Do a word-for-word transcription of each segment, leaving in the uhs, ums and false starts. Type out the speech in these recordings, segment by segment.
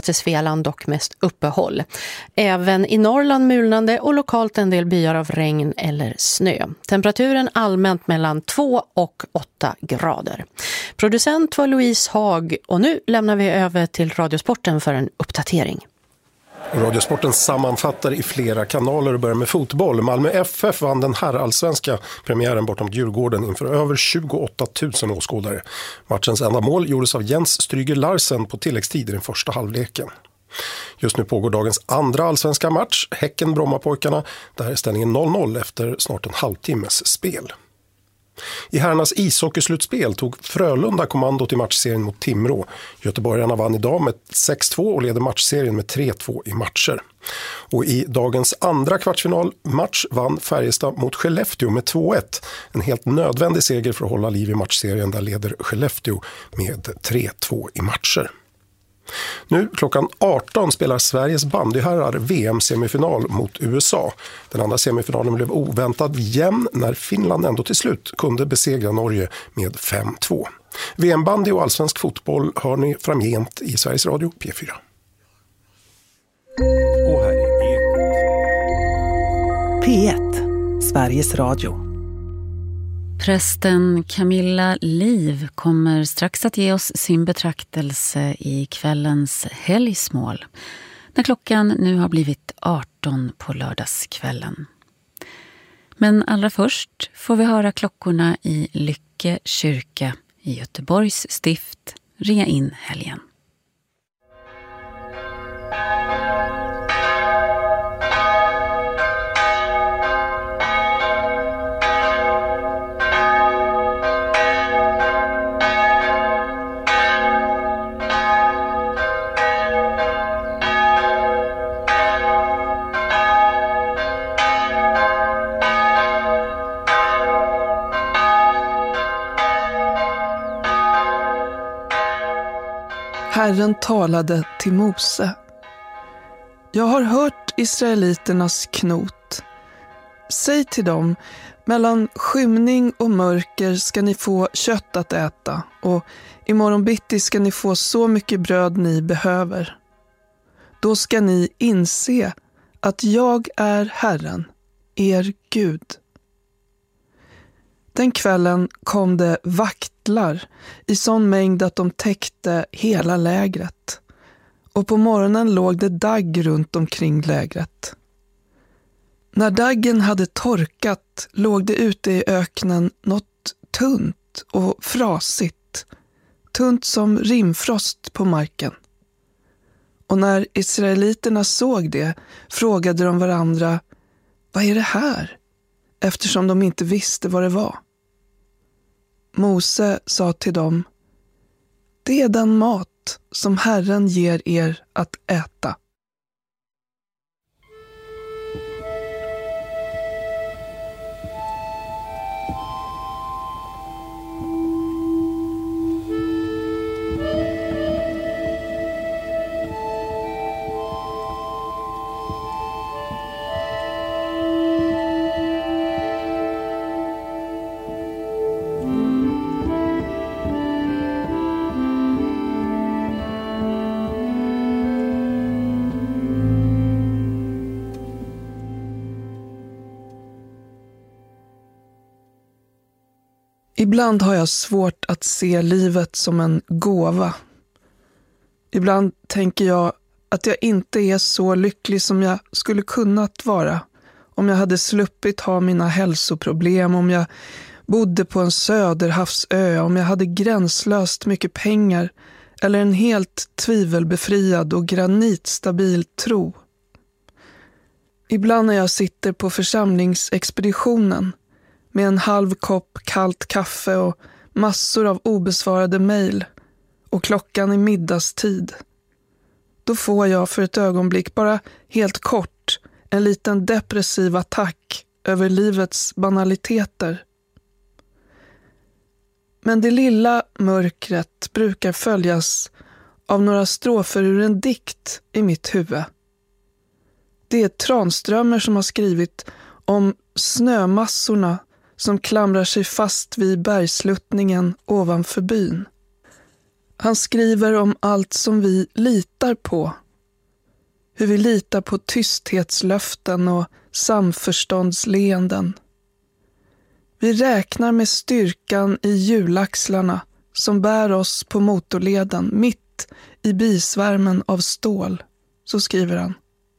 väntas i Svealand dock mest uppehåll. Även i Norrland mulnande och lokalt en del byar av regn eller snö. Temperaturen allmänt mellan två och åtta grader. Producent var Louise Haag och nu lämnar vi över till Radiosporten för en uppdatering. Radiosporten sammanfattar i flera kanaler och börjar med fotboll. Malmö F F vann den här allsvenska premiären bortom Djurgården inför över tjugoåtta tusen åskådare. Matchens enda mål gjordes av Jens Stryger Larsen på tilläggstid i den första halvleken. Just nu pågår dagens andra allsvenska match, Häcken-Brommapojkarna. Där är ställningen noll noll efter snart en halvtimmes spel. I herrarnas ishockeyslutspel tog Frölunda kommandot i matchserien mot Timrå. Göteborgarna vann idag med sex två och leder matchserien med tre två i matcher. Och i dagens andra kvartsfinalmatch vann Färjestad mot Skellefteå med två ett. En helt nödvändig seger för att hålla liv i matchserien, där leder Skellefteå med tre två i matcher. Nu klockan arton spelar Sveriges bandyherrar V M-semifinal mot U S A. Den andra semifinalen blev oväntat jämn när Finland ändå till slut kunde besegra Norge med fem två. V M-bandy och allsvensk fotboll hör ni framgent i Sveriges Radio P fyra. Och här är Ekot. P ett, Sveriges Radio. Prästen Camilla Liv kommer strax att ge oss sin betraktelse i kvällens helgsmål, när klockan nu har blivit arton på lördagskvällen. Men allra först får vi höra klockorna i Lycke kyrka i Göteborgs stift ringa in helgen. Herren talade till Mose. Jag har hört israeliternas knot. Säg till dem, mellan skymning och mörker ska ni få kött att äta, och imorgon bitti ska ni få så mycket bröd ni behöver. Då ska ni inse att jag är Herren, er Gud. Den kvällen kom det vaktlar i sån mängd att de täckte hela lägret. Och på morgonen låg det dagg runt omkring lägret. När daggen hade torkat låg det ute i öknen något tunt och frasigt. Tunt som rimfrost på marken. Och när israeliterna såg det frågade de varandra, vad är det här? Eftersom de inte visste vad det var. Mose sa till dem, det är den mat som Herren ger er att äta. Ibland har jag svårt att se livet som en gåva. Ibland tänker jag att jag inte är så lycklig som jag skulle kunnat vara om jag hade sluppit ha mina hälsoproblem, om jag bodde på en söderhavsö, om jag hade gränslöst mycket pengar eller en helt tvivelbefriad och granitstabil tro. Ibland när jag sitter på församlingsexpeditionen med en halv kopp kallt kaffe och massor av obesvarade mejl och klockan i middagstid, då får jag för ett ögonblick, bara helt kort, en liten depressiv attack över livets banaliteter. Men det lilla mörkret brukar följas av några strofer ur en dikt i mitt huvud. Det är Tranströmer som har skrivit om snömassorna som klamrar sig fast vid bergsluttningen ovanför byn. Han skriver om allt som vi litar på. Hur vi litar på tysthetslöften och samförståndsleenden. Vi räknar med styrkan i hjulaxlarna som bär oss på motorleden mitt i bisvärmen av stål, så skriver han.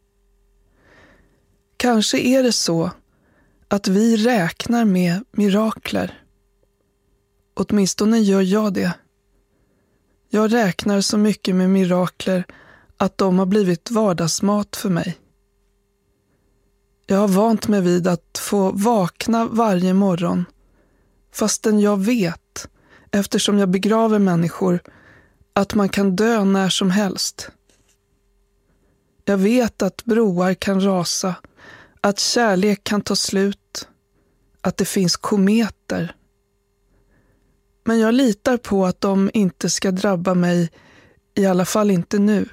Kanske är det så att vi räknar med mirakler. Åtminstone gör jag det. Jag räknar så mycket med mirakler att de har blivit vardagsmat för mig. Jag har vant mig vid att få vakna varje morgon, fastän jag vet, eftersom jag begraver människor, att man kan dö när som helst. Jag vet att broar kan rasa, att kärlek kan ta slut, att det finns kometer. Men jag litar på att de inte ska drabba mig, i alla fall inte nu.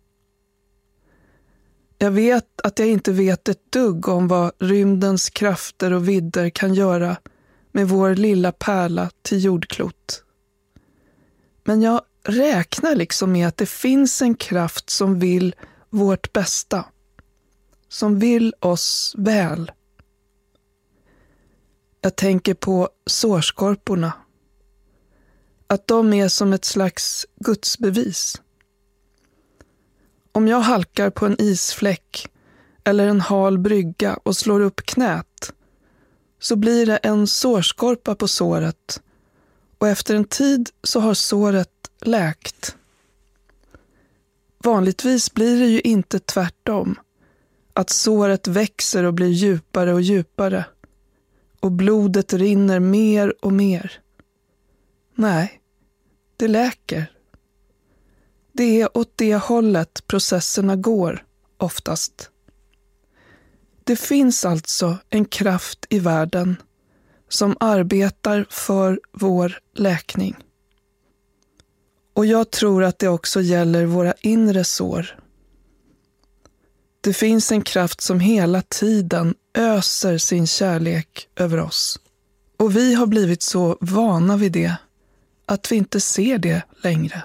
Jag vet att jag inte vet ett dugg om vad rymdens krafter och vidder kan göra med vår lilla pärla till jordklot. Men jag räknar liksom med att det finns en kraft som vill vårt bästa. Som vill oss väl. Jag tänker på sårskorporna. Att de är som ett slags gudsbevis. Om jag halkar på en isfläck eller en hal brygga och slår upp knät, så blir det en sårskorpa på såret, och efter en tid så har såret läkt. Vanligtvis blir det ju inte tvärtom, att såret växer och blir djupare och djupare, och blodet rinner mer och mer. Nej, det läker. Det är åt det hållet processerna går, oftast. Det finns alltså en kraft i världen som arbetar för vår läkning. Och jag tror att det också gäller våra inre sår. Det finns en kraft som hela tiden öser sin kärlek över oss. Och vi har blivit så vana vid det att vi inte ser det längre.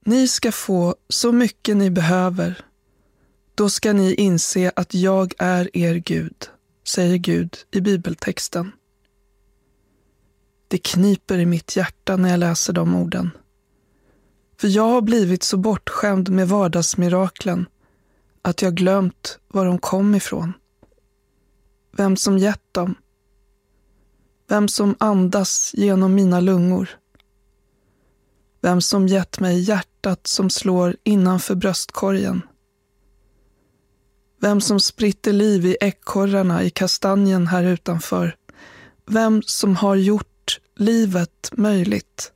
Ni ska få så mycket ni behöver. Då ska ni inse att jag är er Gud, säger Gud i bibeltexten. Det kniper i mitt hjärta när jag läser de orden. För jag har blivit så bortskämd med vardagsmiraklen att jag glömt var de kom ifrån. Vem som gett dem. Vem som andas genom mina lungor. Vem som gett mig hjärtat som slår innanför bröstkorgen. Vem som spritter liv i ekorrarna i kastanjen här utanför. Vem som har gjort livet möjligt.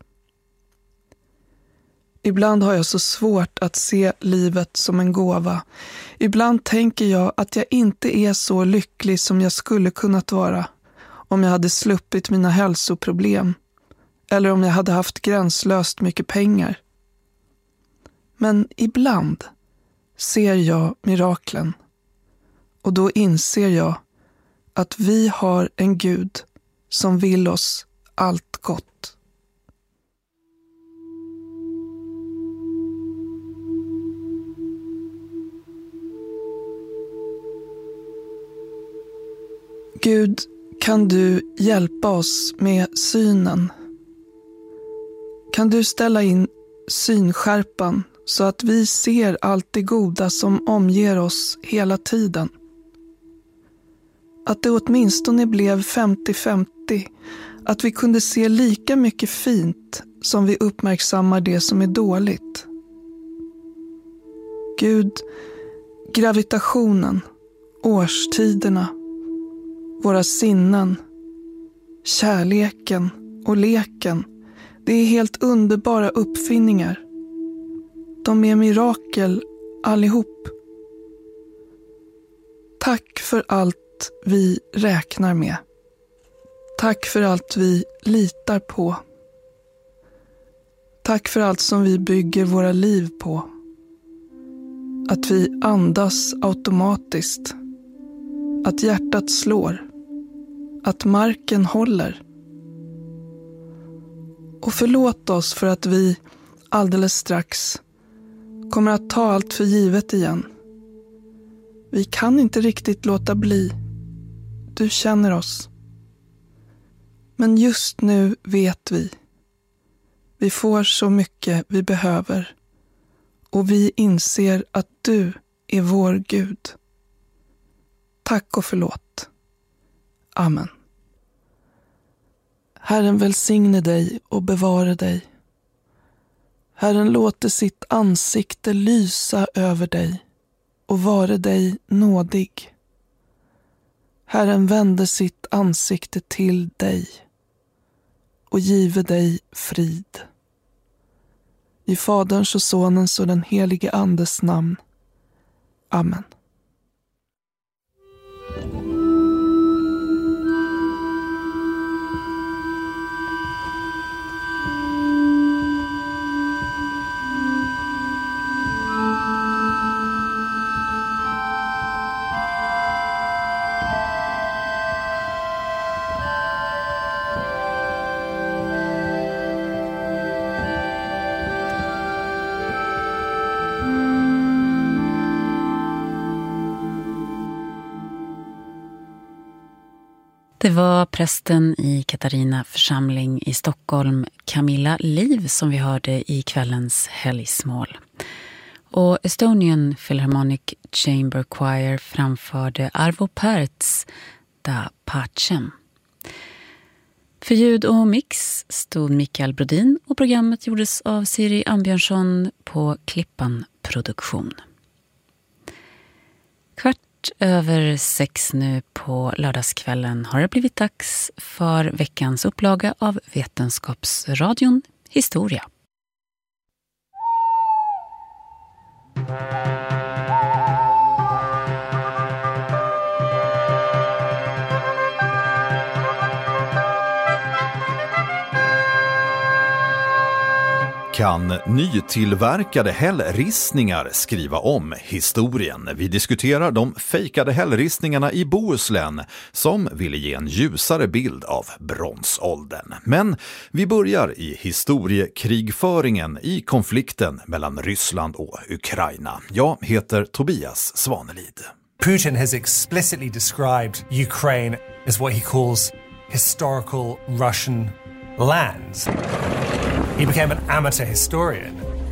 Ibland har jag så svårt att se livet som en gåva. Ibland tänker jag att jag inte är så lycklig som jag skulle kunnat vara om jag hade sluppit mina hälsoproblem eller om jag hade haft gränslöst mycket pengar. Men ibland ser jag miraklen och då inser jag att vi har en Gud som vill oss allt gott. Gud, kan du hjälpa oss med synen? Kan du ställa in synskärpan så att vi ser allt det goda som omger oss hela tiden? Att det åtminstone blev femtio femtio, att vi kunde se lika mycket fint som vi uppmärksammar det som är dåligt. Gud, gravitationen, årstiderna, våra sinnen, kärleken och leken, det är helt underbara uppfinningar. De är mirakel allihop. Tack för allt vi räknar med. Tack för allt vi litar på. Tack för allt som vi bygger våra liv på. Att vi andas automatiskt. Att hjärtat slår. Att marken håller. Och förlåt oss för att vi alldeles strax kommer att ta allt för givet igen. Vi kan inte riktigt låta bli. Du känner oss. Men just nu vet vi. Vi får så mycket vi behöver. Och vi inser att du är vår Gud. Tack och förlåt. Amen. Herren välsigne dig och bevara dig. Herren låter sitt ansikte lysa över dig och vare dig nådig. Herren vände sitt ansikte till dig och give dig frid. I Faderns och Sonens och den helige Andes namn. Amen. Det var prästen i Katarina församling i Stockholm, Camilla Liv, som vi hörde i kvällens helgsmål. Och Estonian Philharmonic Chamber Choir framförde Arvo Pärts Da Pacem. För ljud och mix stod Mikael Brodin och programmet gjordes av Siri Ambjörnsson på Klippan Produktion. Kvart över sex nu på lördagskvällen har det blivit dags för veckans upplaga av Vetenskapsradion Historia. Kan nytillverkade hällristningar skriva om historien? Vi diskuterar de fejkade hällristningarna i Bohuslän som ville ge en ljusare bild av bronsåldern. Men vi börjar i historiekrigföringen i konflikten mellan Ryssland och Ukraina. Jag heter Tobias Svanelid. Putin has explicitly described Ukraine as what he calls historical Russian lands. He became an amateur historian.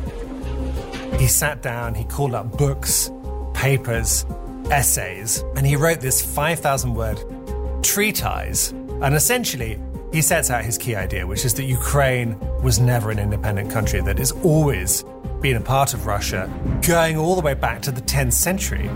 He sat down, he called up books, papers, essays, and he wrote this five thousand word treatise. And essentially, he sets out his key idea, which is that Ukraine was never an independent country, that has always been a part of Russia, going all the way back to the tenth century.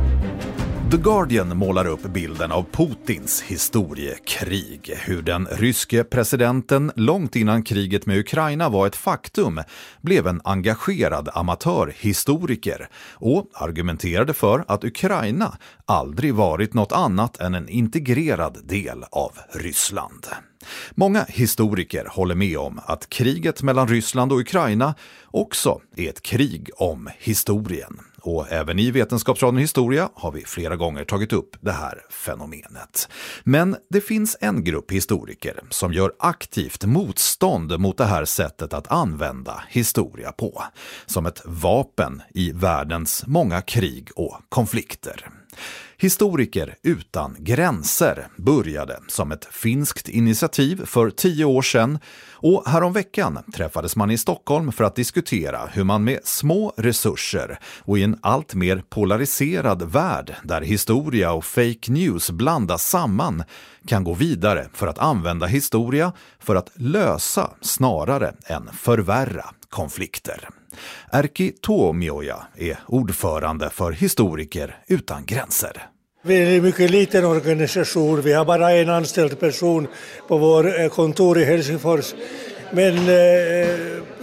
The Guardian målar upp bilden av Putins historiekrig. Hur den ryske presidenten långt innan kriget med Ukraina var ett faktum blev en engagerad amatörhistoriker och argumenterade för att Ukraina aldrig varit något annat än en integrerad del av Ryssland. Många historiker håller med om att kriget mellan Ryssland och Ukraina också är ett krig om historien. Och även i Vetenskapsradion Historia har vi flera gånger tagit upp det här fenomenet. Men det finns en grupp historiker som gör aktivt motstånd mot det här sättet att använda historia på. Som ett vapen i världens många krig och konflikter. Historiker utan gränser började som ett finskt initiativ för tio år sedan och häromveckan träffades man i Stockholm för att diskutera hur man med små resurser och i en allt mer polariserad värld där historia och fake news blandas samman kan gå vidare för att använda historia för att lösa snarare än förvärra konflikter. Erkki Tuomioja är ordförande för Historiker utan gränser. Vi är en mycket liten organisation. Vi har bara en anställd person på vår kontor i Helsingfors. Men eh,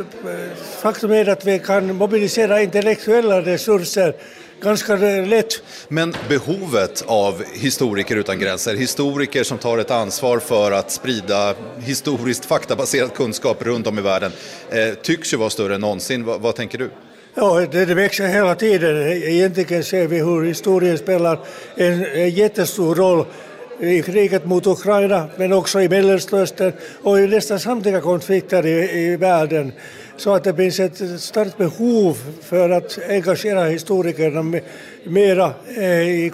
faktum är att vi kan mobilisera intellektuella resurser ganska lätt. Men behovet av Historiker utan gränser, historiker som tar ett ansvar för att sprida historiskt faktabaserad kunskap runt om i världen, eh, tycks ju vara större än någonsin. Va, vad tänker du? Ja, det, det växer hela tiden. Egentligen ser vi hur historien spelar en, en jättestor roll i kriget mot Ukraina, men också i Mellanöstern och i nästan samtliga konflikter i, i världen. Så att det finns ett starkt behov för att engagera historikerna mera eh, i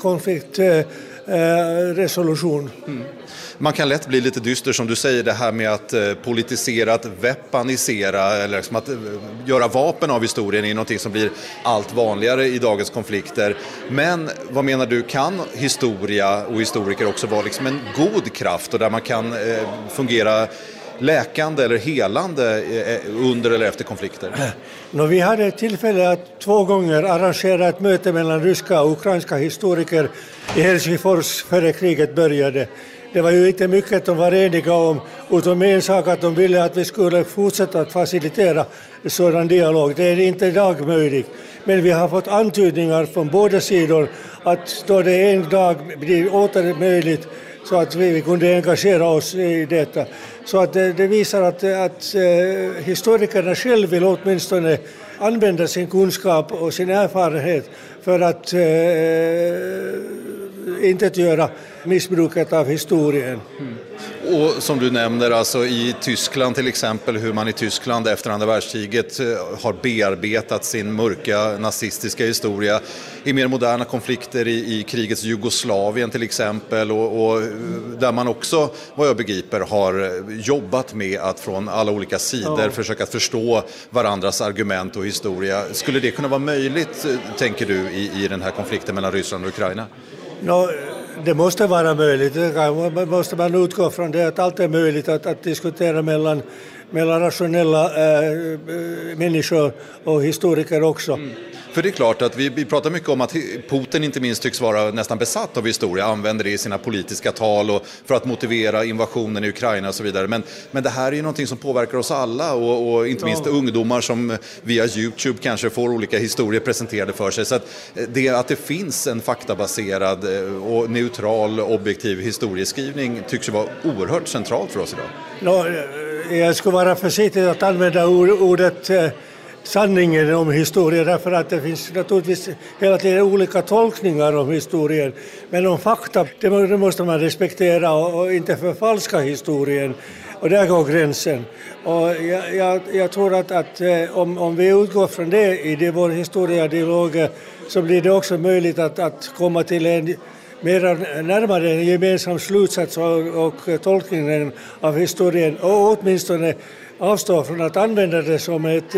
konfliktresolution. Eh, mm. Man kan lätt bli lite dyster som du säger, det här med att eh, politisera, att weaponisera eller liksom att eh, göra vapen av historien är någonting som blir allt vanligare i dagens konflikter. Men vad menar du, kan historia och historiker också vara liksom en god kraft och där man kan eh, fungera läkande eller helande under eller efter konflikter? No, vi hade tillfälle att två gånger arrangera ett möte mellan ryska och ukrainska historiker i Helsingfors före kriget började. Det var ju inte mycket de var eniga om, utom en sak att de ville att vi skulle fortsätta att facilitera sådan dialog. Det är inte idag möjligt. Men vi har fått antydningar från båda sidor att då det en dag blir åter möjligt så att vi kunde engagera oss i detta. Så att det, det visar att, att eh, historikerna själva vill åtminstone använda sin kunskap och sin erfarenhet för att eh, inte göra missbruket av historien. Mm. Och som du nämner, alltså i Tyskland till exempel, hur man i Tyskland efter andra världskriget har bearbetat sin mörka nazistiska historia i mer moderna konflikter i, i krigets Jugoslavien till exempel och, och där man också, vad jag begriper, har jobbat med att från alla olika sidor ja. försöka förstå varandras argument och historia. Skulle det kunna vara möjligt, tänker du, i, i den här konflikten mellan Ryssland och Ukraina? No, det måste vara möjligt. Det måste man utgå från det att allt är möjligt att, att diskutera mellan, mellan rationella äh, människor och historiker också. Mm. För det är klart att vi, vi pratar mycket om att Putin inte minst tycks vara nästan besatt av historia, använder det i sina politiska tal och för att motivera invasionen i Ukraina och så vidare. Men, men det här är ju någonting som påverkar oss alla och, och inte minst ja. ungdomar som via YouTube kanske får olika historier presenterade för sig. Så att det, att det finns en faktabaserad och neutral, objektiv historieskrivning tycks ju vara oerhört centralt för oss idag. No, jag skulle vara försiktig att använda ordet sanningen om historien, därför att det finns naturligtvis hela tiden olika tolkningar om historien. Men om fakta, det måste man respektera och inte förfalska historien. Och där går gränsen. Och jag, jag, jag tror att, att om, om vi utgår från det i det, vår historiedialog, så blir det också möjligt att, att komma till en mer närmare en gemensam slutsats och, och tolkningen av historien, och åtminstone avstå från att använda det som ett,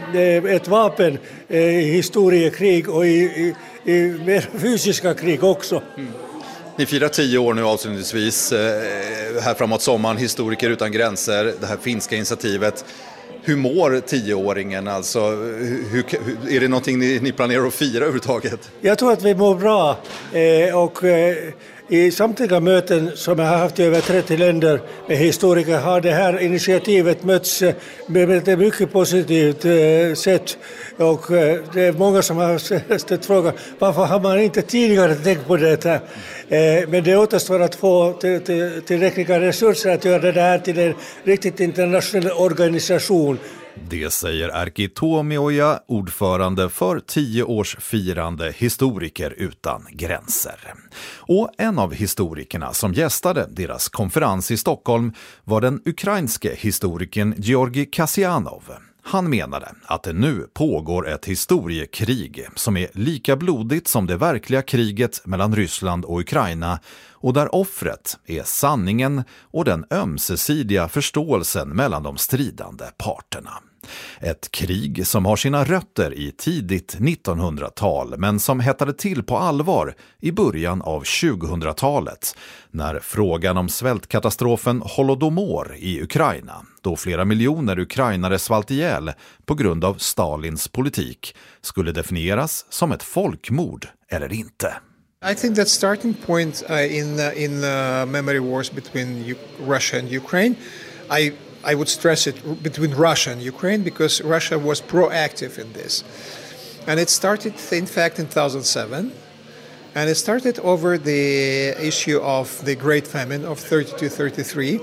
ett vapen i historiekrig och i, i, i mer fysiska krig också. Mm. Ni firar tio år nu avslutningsvis här framåt sommaren, Historiker utan gränser, det här finska initiativet. Hur mår tioåringen? Alltså, hur, hur, är det någonting ni, ni planerar att fira överhuvudtaget? Jag tror att vi mår bra eh, och eh, i samtliga möten som jag har haft i över trettio länder med historiker har det här initiativet mötts med ett mycket positivt eh, sätt. Och eh, det är många som har ställt frågan, varför har man inte tidigare tänkt på detta? Eh, men det återstår att få till, till, tillräckliga resurser att göra det här till en riktigt internationell organisation. Det säger Erkki Tuomioja, ordförande för tioårsfirande Historiker utan gränser. Och en av historikerna som gästade deras konferens i Stockholm var den ukrainske historikern Georgi Kasyanov. Han menade att det nu pågår ett historiekrig som är lika blodigt som det verkliga kriget mellan Ryssland och Ukraina, och där offret är sanningen och den ömsesidiga förståelsen mellan de stridande parterna. Ett krig som har sina rötter i tidigt nittonhundratal men som hettade till på allvar i början av tjugohundratalet när frågan om svältkatastrofen Holodomor i Ukraina, då flera miljoner ukrainare svalt ihjäl på grund av Stalins politik, skulle definieras som ett folkmord eller inte. I think that starting point uh, in uh, in uh, memory wars between U- Russia and Ukraine, I I would stress it between Russia and Ukraine because Russia was proactive in this, and it started in fact in two thousand seven, and it started over the issue of the Great Famine of thirty-two thirty-three,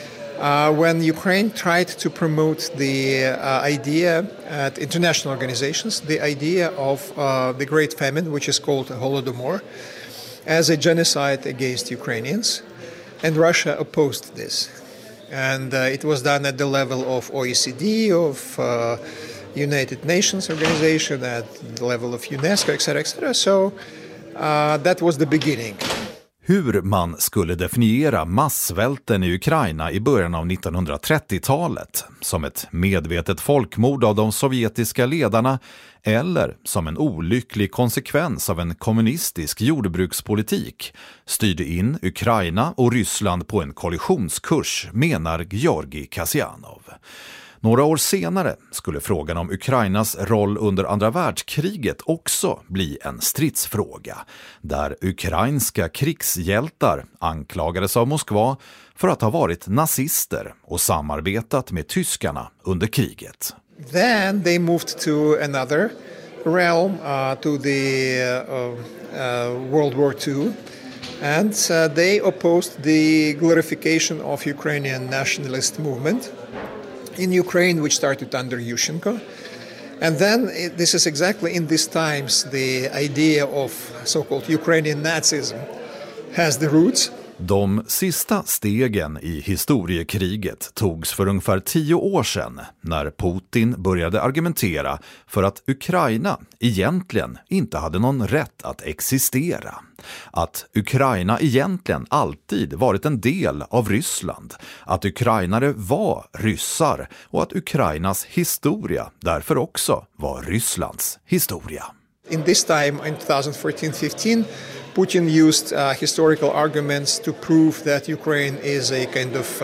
uh, when Ukraine tried to promote the uh, idea at international organizations, the idea of uh, the Great Famine, which is called Holodomor, as a genocide against Ukrainians, and Russia opposed this. And uh, it was done at the level of O E C D, of uh, United Nations Organization, at the level of UNESCO, et cetera, et cetera. So uh, that was the beginning. Hur man skulle definiera massvälten i Ukraina i början av nittonhundratrettiotalet som ett medvetet folkmord av de sovjetiska ledarna eller som en olycklig konsekvens av en kommunistisk jordbrukspolitik styrde in Ukraina och Ryssland på en kollisionskurs, menar Georgi Kasyanov. Några år senare skulle frågan om Ukrainas roll under andra världskriget också bli en stridsfråga, där ukrainska krigshjältar anklagades av Moskva för att ha varit nazister och samarbetat med tyskarna under kriget. Then they moved to another realm, uh, to the uh, uh, World War Two, and uh, they opposed the glorification of Ukrainian nationalist movement in Ukraine, which started under Yushchenko. And then it, this is exactly in these times the idea of so-called Ukrainian Nazism has the roots. De sista stegen i historiekriget togs för ungefär tio år sedan när Putin började argumentera för att Ukraina egentligen inte hade någon rätt att existera. Att Ukraina egentligen alltid varit en del av Ryssland. Att ukrainare var ryssar och att Ukrainas historia därför också var Rysslands historia. In this time, in twenty fourteen fifteen, Putin used uh, historical arguments to prove that Ukraine is a kind of uh,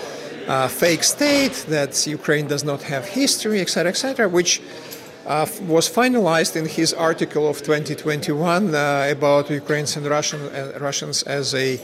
uh, fake state, that Ukraine does not have history, et cetera, et cetera, which uh, was finalized in his article of twenty twenty-one uh, about Ukrainians and Russian, uh, Russians as a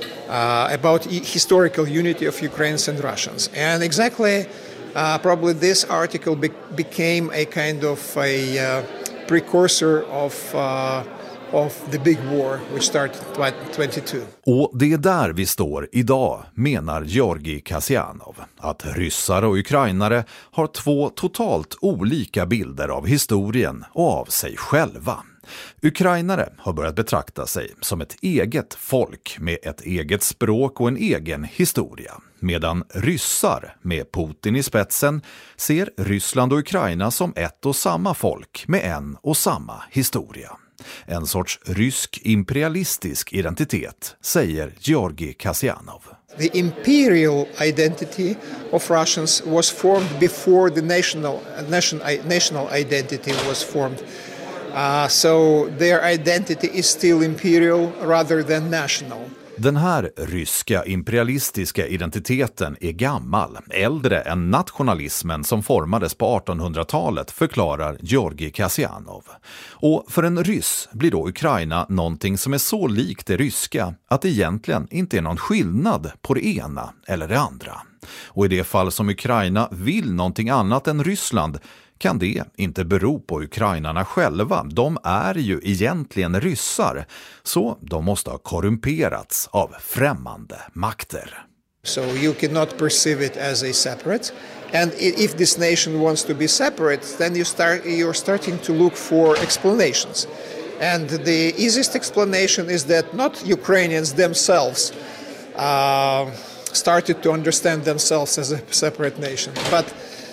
uh, about e- historical unity of Ukrainians and Russians, and exactly uh, probably this article be- became a kind of a uh, precursor of. Uh, of the big war which started twenty-two. Och det är där vi står idag, menar Georgi Kasyanov. Att ryssar och ukrainare har två totalt olika bilder av historien och av sig själva. Ukrainare har börjat betrakta sig som ett eget folk med ett eget språk och en egen historia. Medan ryssar med Putin i spetsen ser Ryssland och Ukraina som ett och samma folk med en och samma historia. En sorts rysk imperialistisk identitet, säger Georgi Kasyanov. The imperial identity of Russians was formed before the national, nation, national identity was formed. Uh, so their identity is still imperial rather than national. Den här ryska imperialistiska identiteten är gammal, äldre än nationalismen som formades på artonhundratalet, förklarar Georgi Kasyanov. Och för en ryss blir då Ukraina någonting som är så likt det ryska att det egentligen inte är någon skillnad på det ena eller det andra. Och i det fall som Ukraina vill någonting annat än Ryssland kan det inte bero på ukrainarna själva. De är ju egentligen ryssar, så de måste ha korrumperats av främmande makter. So you cannot perceive it as a separate. And if this nation wants to be separate, then you start, you're starting to look for explanations. And the easiest explanation is that not Ukrainians themselves uh, started to understand themselves as a separate nation, but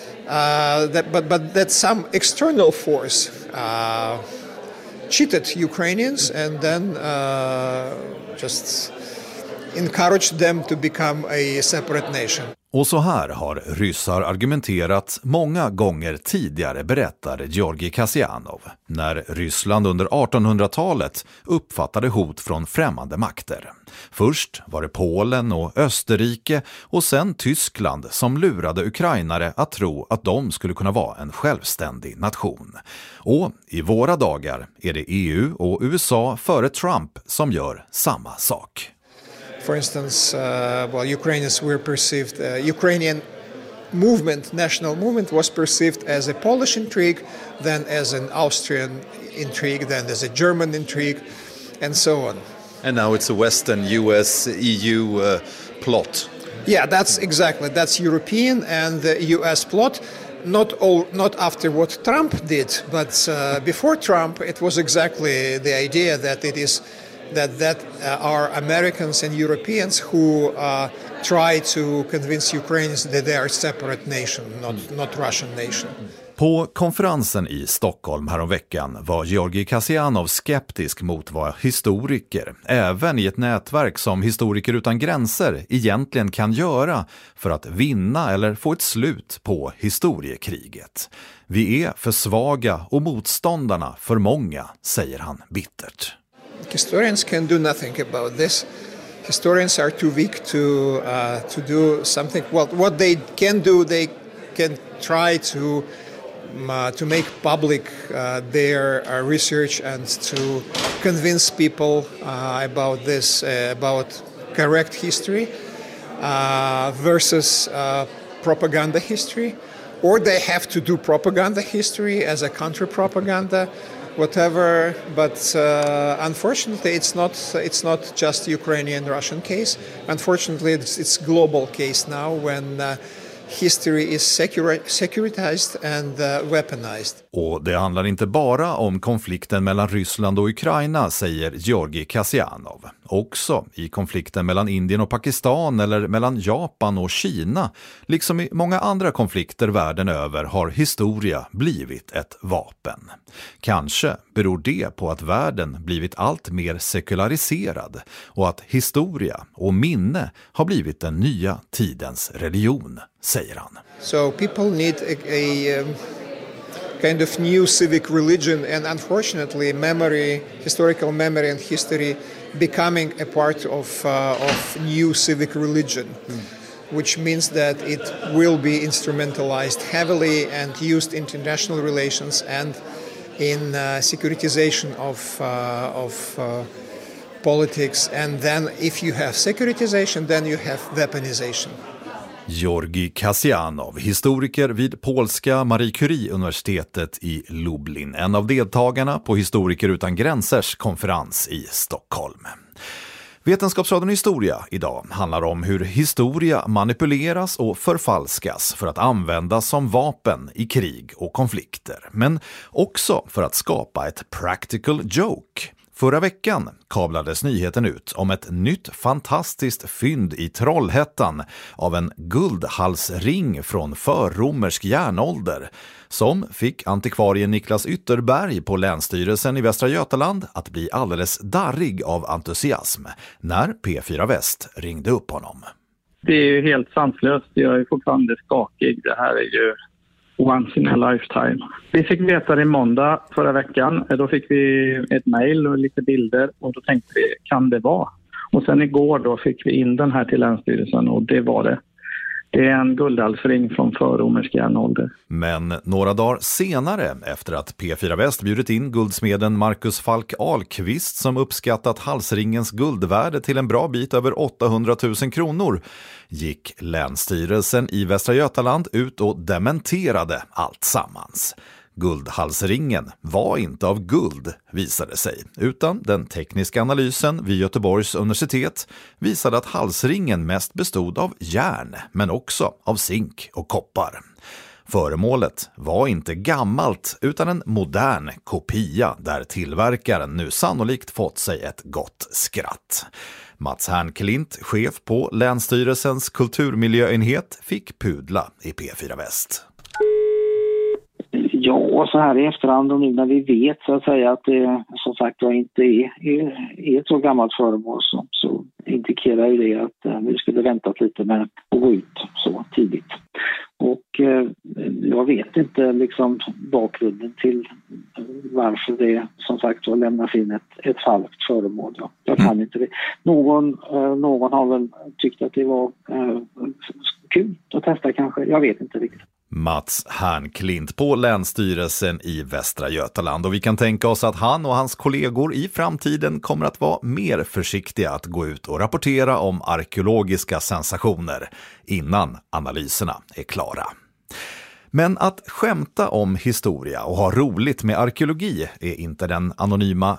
Uh, that, but, but that some external force uh, cheated Ukrainians and then uh, just encouraged them to become a separate nation. Och så här har ryssar argumenterat många gånger tidigare, berättar Georgi Kasyanov, när Ryssland under artonhundratalet uppfattade hot från främmande makter. Först var det Polen och Österrike och sen Tyskland som lurade ukrainare att tro att de skulle kunna vara en självständig nation. Och i våra dagar är det E U och U S A före Trump som gör samma sak. For instance, uh, well, Ukrainians were perceived, uh, Ukrainian movement, national movement was perceived as a Polish intrigue, then as an Austrian intrigue, then as a German intrigue, and so on. And now it's a Western U S E U uh, plot. Yeah, that's exactly, that's European and the U S plot. Not all, not after what Trump did, but uh, before Trump, it was exactly the idea that it is that that uh, are Americans and Europeans who uh, try to convince Ukrainians that they are a separate nation, not, not Russian nation. På konferensen i Stockholm häromveckan var Georgi Kasyanov skeptisk mot vad historiker, även i ett nätverk som Historiker utan gränser, egentligen kan göra för att vinna eller få ett slut på historiekriget. Vi är för svaga och motståndarna för många, säger han bittert. Historians can do nothing about this. Historians are too weak to uh, to do something. Well, what they can do, they can try to uh, to make public uh, their uh, research and to convince people uh, about this, uh, about correct history uh, versus uh, propaganda history, or they have to do propaganda history as a counter-propaganda. Whatever, but uh, unfortunately, it's not. It's not just Ukrainian-Russian case. Unfortunately, it's it's global case now when uh, history is secura- securitized and uh, weaponized. Och det handlar inte bara om konflikten mellan Ryssland och Ukraina, säger Georgi Kasyanov. Också i konflikten mellan Indien och Pakistan eller mellan Japan och Kina, liksom i många andra konflikter världen över, har historia blivit ett vapen. Kanske beror det på att världen blivit allt mer sekulariserad och att historia och minne har blivit den nya tidens religion, säger han. So people need a, a um... kind of new civic religion, and unfortunately memory, historical memory and history becoming a part of, uh, of new civic religion, mm. which means that it will be instrumentalized heavily and used in international relations and in uh, securitization of, uh, of uh, politics. And then if you have securitization, then you have weaponization. Georgi Kasjanov, historiker vid polska Marie Curie-universitetet i Lublin, en av deltagarna på Historiker utan gränsers konferens i Stockholm. Vetenskapsradion Historia idag handlar om hur historia manipuleras och förfalskas för att användas som vapen i krig och konflikter, men också för att skapa ett practical joke. Förra veckan kablades nyheten ut om ett nytt fantastiskt fynd i Trollhättan av en guldhalsring från förromersk järnålder som fick antikvarien Niklas Ytterberg på Länsstyrelsen i Västra Götaland att bli alldeles darrig av entusiasm när P fyra Väst ringde upp honom. Det är ju helt sanslöst. Jag är fortfarande skakig. Det här är ju once in a lifetime. Vi fick veta det i måndag förra veckan. Då fick vi ett mejl och lite bilder och då tänkte vi, kan det vara? Och sen igår då fick vi in den här till Länsstyrelsen och det var det. Det är en guldhalsring från förromersk järnålder. Men några dagar senare, efter att P fyra Väst bjudit in guldsmeden Marcus Falk Ahlqvist som uppskattat halsringens guldvärde till en bra bit över åttahundratusen kronor, gick Länsstyrelsen i Västra Götaland ut och dementerade allt sammans. Guldhalsringen var inte av guld, visade sig, utan den tekniska analysen vid Göteborgs universitet visade att halsringen mest bestod av järn, men också av zink och koppar. Föremålet var inte gammalt utan en modern kopia där tillverkaren nu sannolikt fått sig ett gott skratt. Mats Hernklint, chef på Länsstyrelsens kulturmiljöenhet, fick pudla i P fyra Väst. Ja, och så här i efterhand och nu när vi vet så att säga att det som sagt var inte är, är, är ett så gammalt föremål så, så indikerar ju det att eh, vi skulle väntat lite med att gå ut så tidigt. Och eh, jag vet inte liksom bakgrunden till varför det som sagt var lämnas in ett, ett falskt föremål. Ja. Jag kan inte det. Någon, eh, någon har väl tyckt att det var eh, kul att testa kanske. Jag vet inte riktigt. Mats Hernklint på Länsstyrelsen i Västra Götaland, och vi kan tänka oss att han och hans kollegor i framtiden kommer att vara mer försiktiga att gå ut och rapportera om arkeologiska sensationer innan analyserna är klara. Men att skämta om historia och ha roligt med arkeologi är inte den anonyma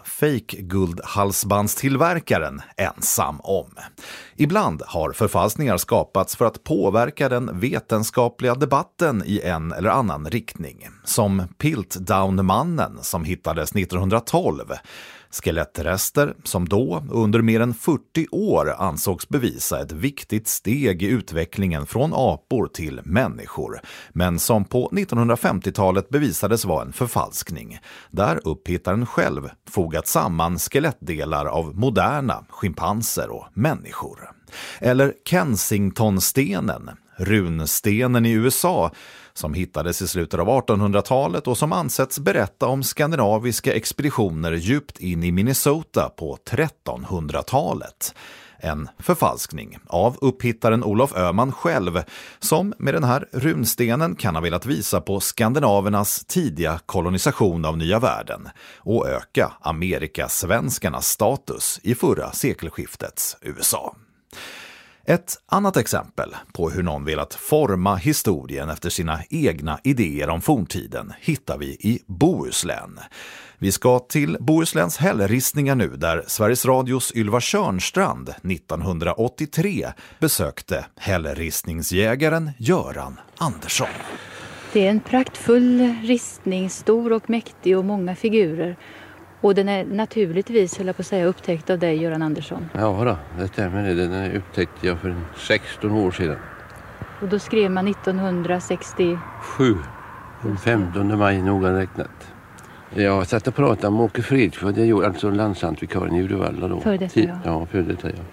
fake-guldhalsbandstillverkaren ensam om. Ibland har förfalskningar skapats för att påverka den vetenskapliga debatten i en eller annan riktning. Som Piltdown-mannen som hittades nittonhundratolv. Skelettrester som då under mer än fyrtio år ansågs bevisa ett viktigt steg i utvecklingen från apor till människor, men som på nittonhundrafemtiotalet bevisades vara en förfalskning, där upphittaren själv fogat samman skelettdelar av moderna schimpanser och människor. Eller Kensingtonstenen, runstenen i U S A, som hittades i slutet av artonhundratalet och som ansetts berätta om skandinaviska expeditioner djupt in i Minnesota på trettonhundratalet. En förfalskning av upphittaren Olof Öhman själv, som med den här runstenen kan ha velat visa på skandinavernas tidiga kolonisation av nya världen och öka amerikasvenskarnas status i förra sekelskiftets U S A. Ett annat exempel på hur någon velat forma historien efter sina egna idéer om forntiden hittar vi i Bohuslän. Vi ska till Bohusläns hällristningar nu, där Sveriges Radios Ylva Tjörnstrand nittonhundraåttiotre besökte hällristningsjägaren Göran Andersson. Det är en praktfull ristning, stor och mäktig och många figurer. Och den är naturligtvis, höll jag på att säga, upptäckt av dig, Göran Andersson. Ja då, det stämmer. Den är upptäckt jag för sexton år sedan. Och då skrev man nittonhundrasextiosju. Den femtonde maj noga räknat. Jag satt och pratade med Åke Fridfjord. Jag gjorde alltså landsantikvarien i Uddevalla då. För detta, ja. Ja, för detta, ja.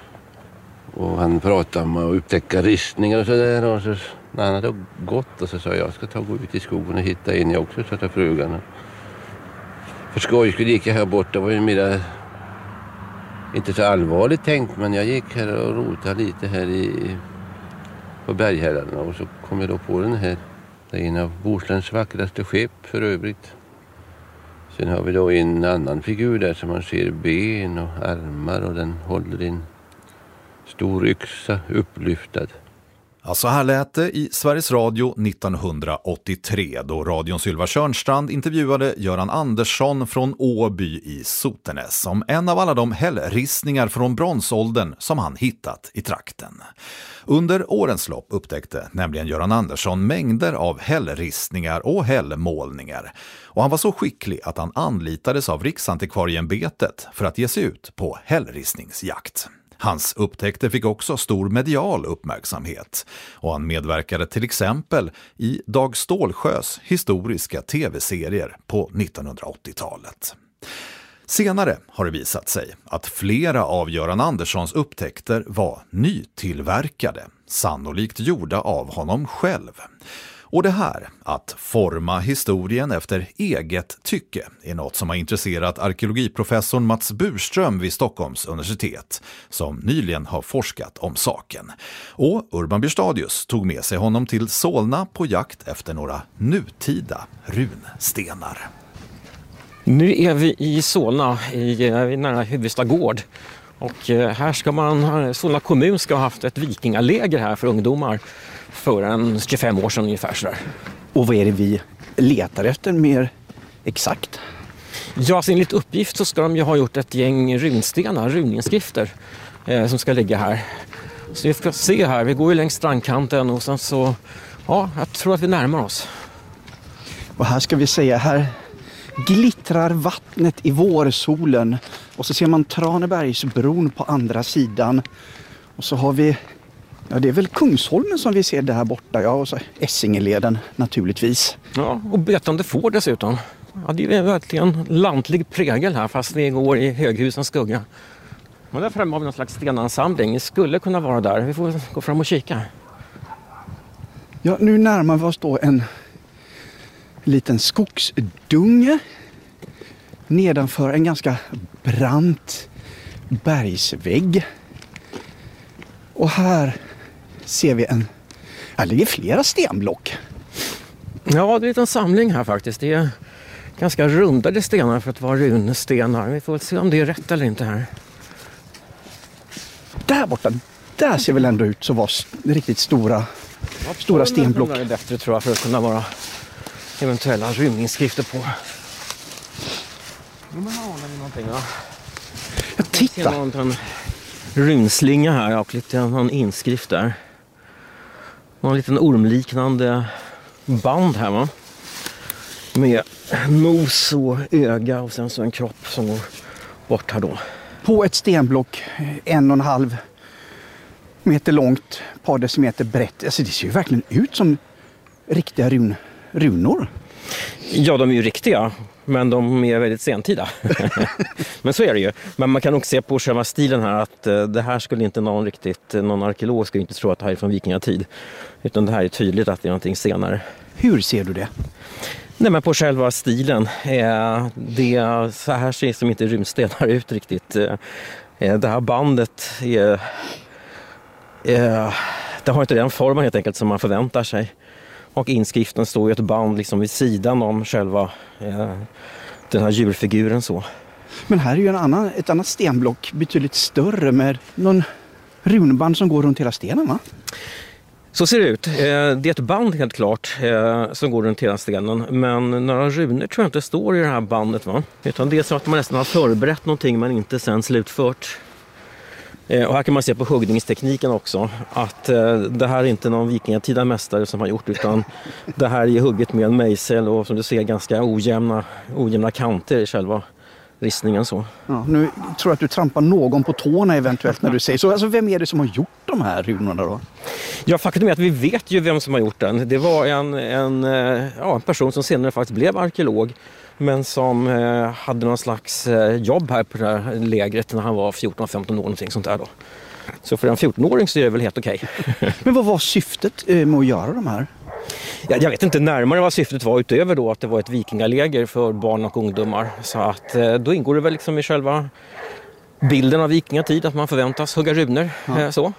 Och han pratade om att upptäcka ristningar och sådär. Och så, när han hade gått och så sa jag, jag ska ta och gå ut i skogen och hitta en jag också, så att frugan. För skoj skulle gick jag här bort. Det var ju mer inte så allvarligt tänkt, men jag gick här och rotade lite här i, på berghällarna. Och så kom jag då på den här. Det är en av Bohusläns vackraste skepp för övrigt. Sen har vi då en annan figur där som man ser ben och armar, och den håller en stor yxa upplyftad. Ja, så här lät det i Sveriges Radio nittonhundraåttiotre då radions Ylva Tjörnstrand intervjuade Göran Andersson från Åby i Sotenäs om en av alla de hällristningar från bronsåldern som han hittat i trakten. Under årens lopp upptäckte nämligen Göran Andersson mängder av hällristningar och hällmålningar. Och han var så skicklig att han anlitades av Riksantikvarieämbetet för att ge sig ut på hällristningsjakt. Hans upptäckter fick också stor medial uppmärksamhet och han medverkade till exempel i Dag Stålsjös historiska tv-serier på nittonhundraåttiotalet. Senare har det visat sig att flera av Göran Anderssons upptäckter var nytillverkade, sannolikt gjorda av honom själv. Och det här, att forma historien efter eget tycke, är något som har intresserat arkeologiprofessorn Mats Burström vid Stockholms universitet, som nyligen har forskat om saken. Och Urban Björstadius tog med sig honom till Solna på jakt efter några nutida runstenar. Nu är vi i Solna, i, nära Huvudsta gård. Och här ska man, Solna kommun ska ha haft ett vikingaläger här för ungdomar för en tjugofem år sedan ungefär. Sådär. Och vad är det vi letar efter mer exakt? Ja, så enligt uppgift så ska de ju ha gjort ett gäng runstenar, runinskrifter eh, som ska ligga här. Så vi ska se här, vi går ju längs strandkanten och sen så, ja, jag tror att vi närmar oss. Och här ska vi säga, här glittrar vattnet i vårsolen och så ser man Tranebergsbron på andra sidan och så har vi, ja det är väl Kungsholmen som vi ser där borta, ja, och så Essingeleden naturligtvis. Ja, och betande får dessutom. Ja, det är verkligen lantlig prägel här fast vi går i höghusens skugga. Men där framme har vi någon slags stenansamling, det skulle kunna vara där, vi får gå fram och kika. Ja, nu närmar vi oss då en liten skogsdunge nedanför en ganska brant bergsvägg. Och här ser vi en, här ligger flera stenblock. Ja, det är en samling här faktiskt. Det är ganska rundade stenar för att vara runstenar. Vi får väl se om det är rätt eller inte här. Där borta, där ser väl ändå ut som var riktigt stora, ja, stora stenblock. Det är bättre tror jag för att kunna vara eventuella runinskrifter på. Ja, men här har vi någonting, ja. Ja, titta! Jag ser någon runslinga här och lite någon inskrift där. Någon liten ormliknande band här, va? Med nos och öga och sen så en kropp som går bort här då. På ett stenblock, en och en halv meter långt, ett par decimeter brett. Alltså det ser ju verkligen ut som riktiga run, runor. Ja, de är ju riktiga, men de är väldigt sentida. Men så är det ju. Men man kan också se på själva stilen här att uh, det här skulle inte någon riktigt, någon arkeolog skulle inte tro att det här är från vikingatid. Utan det här är tydligt att det är någonting senare. Hur ser du det? Nej, men på själva stilen. Eh, det så här ser som inte runstenar ut riktigt. Eh, det här bandet är, eh, det har inte den formen helt enkelt som man förväntar sig. Och inskriften står ju ett band liksom vid sidan om själva eh, den här djurfiguren så. Men här är ju en annan, ett annat stenblock betydligt större med någon runband som går runt hela stenen, va? Så ser det ut. Det är ett band helt klart som går runt hela stenen. Men några runor tror jag inte står i det här bandet, va? Utan det är så att man nästan har förberett någonting men inte sen slutfört. Och här kan man se på huggningstekniken också att det här är inte någon vikingatida mästare som har gjort utan det här är hugget med en mejsel och som du ser ganska ojämna, ojämna kanter i själva ristningen så. Ja, nu tror jag att du trampar någon på tårna eventuellt när du säger så. Alltså vem är det som har gjort de här runorna då? Ja, faktum är att vi vet ju vem som har gjort den. Det var en, en, ja, en person som senare faktiskt blev arkeolog men som eh, hade någon slags eh, jobb här på det här lägret när han var fjorton femton år någonting sånt där då. Så för en fjorton-åring så är det väl helt okej. Men vad var syftet eh, med att göra de här? Ja, jag vet inte närmare vad syftet var utöver då att det var ett vikingaläger för barn och ungdomar. Så att eh, då ingår det väl liksom i själva bilden av vikingatid att man förväntas hugga runor. Ja. Eh, så.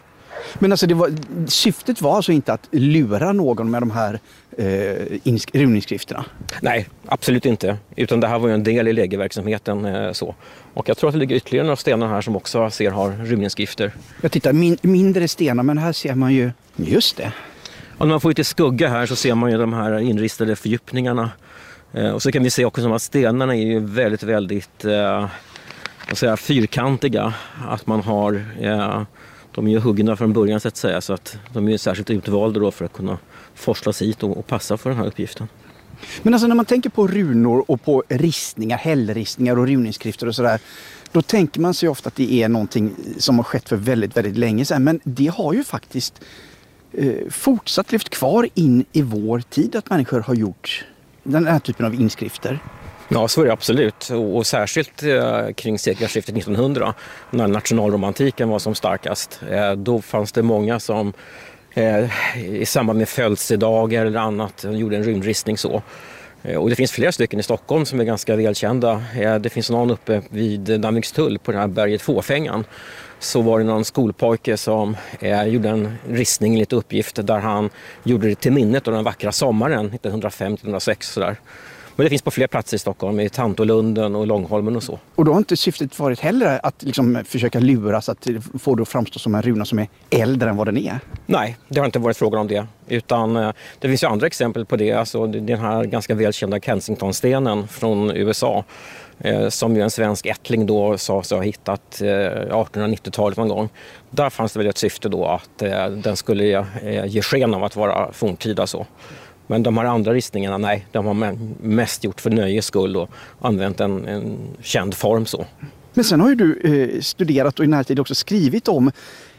Men alltså det var, syftet var alltså inte att lura någon med de här eh, insk- runinskrifterna? Nej, absolut inte. Utan det här var ju en del i legoverksamheten. Eh, så. Och jag tror att det ligger ytterligare några stenar här som också ser har runinskrifter. Jag tittar, min, mindre stenar, men här ser man ju just det. Och när man får lite skugga här så ser man ju de här inristade fördjupningarna. Eh, och så kan vi se också att stenarna är ju väldigt, väldigt eh, vad säger, fyrkantiga. Att man har... Eh, De är ju huggna från början så att säga, så att de är särskilt utvalda då för att kunna forslas hit och, och passa för den här uppgiften. Men alltså när man tänker på runor och på ristningar, hällristningar och runinskrifter och sådär, då tänker man sig ofta att det är någonting som har skett för väldigt, väldigt länge sedan. Men det har ju faktiskt eh, fortsatt lyft kvar in i vår tid att människor har gjort den här typen av inskrifter. Ja, så är det absolut. Och, och särskilt eh, kring sekelskiftet nittonhundra, när nationalromantiken var som starkast. Eh, då fanns det många som eh, i samband med födelsedagar eller annat gjorde en runristning så. Eh, och det finns flera stycken i Stockholm som är ganska välkända. Eh, det finns någon uppe vid Danvikstull på det här berget Fåfängan. Så var det någon skolpojke som eh, gjorde en ristning, lite uppgift, där han gjorde det till minnet av den vackra sommaren nittonhundrafem nittonhundrasex sådär. Men det finns på fler platser i Stockholm, i Tantolunden och Långholmen och så. Och då har inte syftet varit heller att liksom försöka luras att få det att framstå som en runa som är äldre än vad den är? Nej, det har inte varit frågan om det. Utan eh, det finns ju andra exempel på det. Alltså den här ganska välkända Kensingtonstenen från U S A. Eh, som ju en svensk ättling då sa sig ha hittat eh, artonhundranittiotalet någon gång. Där fanns det väl ett syfte då att eh, den skulle ge, eh, ge sken av att vara forntida så. Men de här andra ristningarna, nej, de har mest gjort för nöjes skull och använt en, en känd form så. Men sen har ju du eh, studerat och i närtid också skrivit om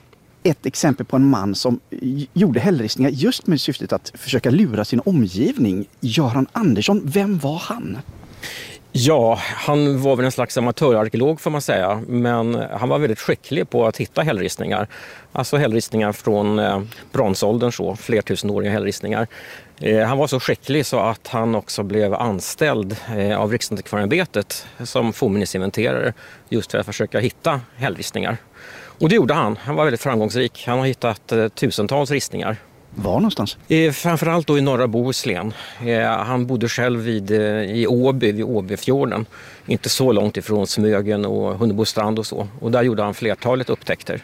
ett exempel på en man som gjorde hällristningar just med syftet att försöka lura sin omgivning. Göran Andersson, vem var han? Ja, han var väl en slags amatörarkeolog får man säga, men han var väldigt skicklig på att hitta hällristningar. Alltså hällristningar från eh, bronsåldern, så, flertusenåriga hällristningar. Eh, han var så skicklig så att han också blev anställd eh, av Riksantikvarieämbetet som fornminnesinventerare just för att försöka hitta hällristningar. Och det gjorde han. Han var väldigt framgångsrik. Han har hittat eh, tusentals ristningar. Var någonstans? Eh, framförallt då i norra Bohuslän. Eh, han bodde själv vid, eh, i Åby, vid Åbyfjorden. Inte så långt ifrån Smögen och Hunnebostrand och så. Och där gjorde han flertalet upptäckter.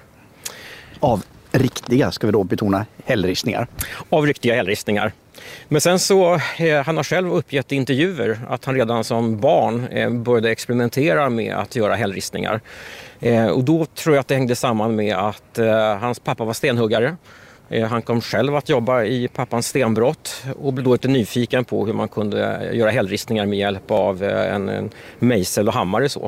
Av riktiga, ska vi då betona, hällristningar? Av riktiga hällristningar. Men sen så, eh, han har själv uppgett i intervjuer att han redan som barn eh, började experimentera med att göra hällristningar. Eh, och då tror jag att det hängde samman med att eh, hans pappa var stenhuggare. Eh, han kom själv att jobba i pappans stenbrott och blev då lite nyfiken på hur man kunde göra hällristningar med hjälp av eh, en, en mejsel och hammare så.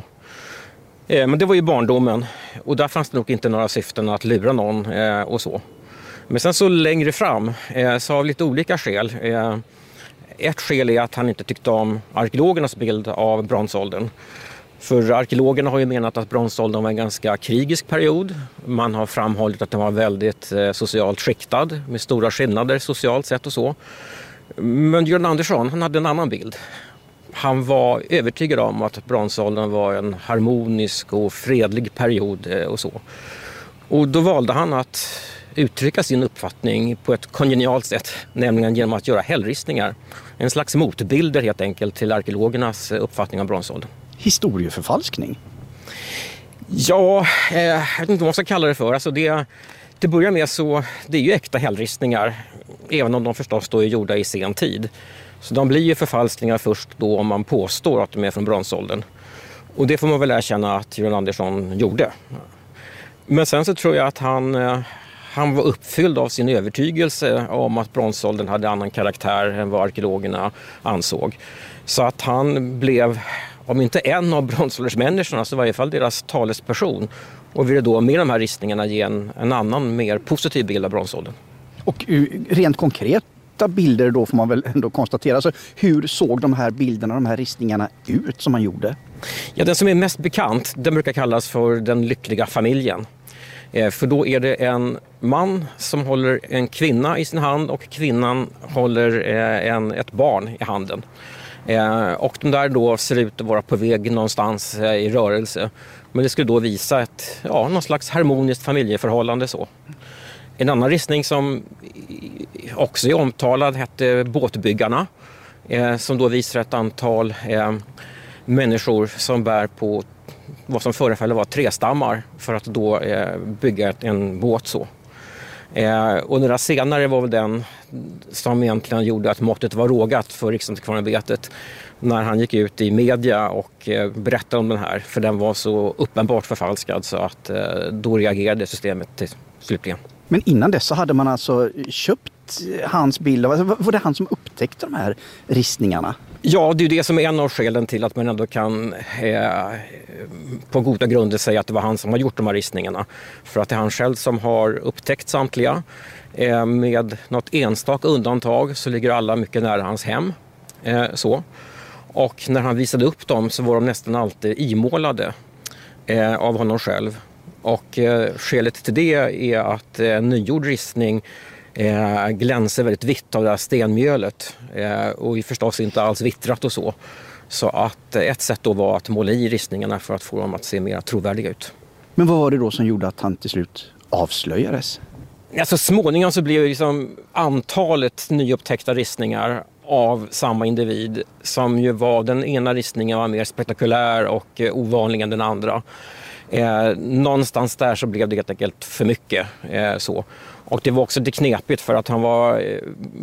Eh, men det var ju barndomen och där fanns det nog inte några syften att lura någon eh, och så. Men sen så längre fram eh, så av lite olika skäl. Eh, ett skäl är att han inte tyckte om arkeologernas bild av bronsåldern. För arkeologerna har ju menat att bronsåldern var en ganska krigisk period. Man har framhållit att den var väldigt eh, socialt skiktad med stora skillnader socialt sett och så. Men Göran Andersson, han hade en annan bild. Han var övertygad om att bronsåldern var en harmonisk och fredlig period eh, och så. Och då valde han att uttrycka sin uppfattning på ett kongenialt sätt, nämligen genom att göra hällristningar. En slags motbilder helt enkelt till arkeologernas uppfattning av bronsåldern. Historieförfalskning? Ja, eh, jag vet inte vad man ska kalla det för. Alltså det, det börjar med så, det är ju äkta hällristningar, även om de förstås då är gjorda i sen tid. Så de blir ju förfalskningar först då om man påstår att de är från bronsåldern. Och det får man väl erkänna att Göran Andersson gjorde. Men sen så tror jag att han... Eh, Han var uppfylld av sin övertygelse om att bronsåldern hade annan karaktär än vad arkeologerna ansåg. Så att han blev, om inte en av bronsåldersmänniskorna, så i varje fall deras talesperson. Och ville då med de här ristningarna ge en, en annan, mer positiv bild av bronsåldern. Och rent konkreta bilder då får man väl ändå konstatera. Så hur såg de här bilderna, de här ristningarna ut som man gjorde? Ja, den som är mest bekant, den brukar kallas för den lyckliga familjen. För då är det en man som håller en kvinna i sin hand och kvinnan håller en, ett barn i handen. Och de där då ser ut att vara på väg någonstans i rörelse. Men det skulle då visa ett, ja, någon slags harmoniskt familjeförhållande så. En annan ristning som också är omtalad hette Båtbyggarna, eh, som då visar ett antal eh, människor som bär på vad som förefaller vara trestammar för att då eh, bygga en båt så. Eh, och den där senare var väl den som egentligen gjorde att måttet var rågat för Riksantikvarieämbetet när han gick ut i media och eh, berättade om den här, för den var så uppenbart förfalskad så att eh, då reagerade systemet till slutligen. Men innan dess så hade man alltså köpt hans bild. Var det han som upptäckte de här ristningarna? Ja, det är det som är en av skälen till att man ändå kan eh, på goda grunder säga att det var han som har gjort de här ristningarna. För att det är han själv som har upptäckt samtliga. Eh, med något enstaka undantag så ligger alla mycket nära hans hem. Eh, så. Och när han visade upp dem så var de nästan alltid imålade eh, av honom själv. Och eh, skälet till det är att en eh, nygjord ristning eh, glänser väldigt vitt av det här stenmjölet eh, och är förstås inte alls vittrat och så. Så att eh, ett sätt då var att måla i ristningarna för att få dem att se mer trovärdiga ut. Men vad var det då som gjorde att han till slut avslöjades? Alltså småningom så blev liksom antalet nyupptäckta ristningar av samma individ, som ju var den ena ristningen var mer spektakulär och eh, ovanlig än den andra. Eh, någonstans där så blev det helt enkelt för mycket eh, så. Och det var också det knepigt för att han var eh,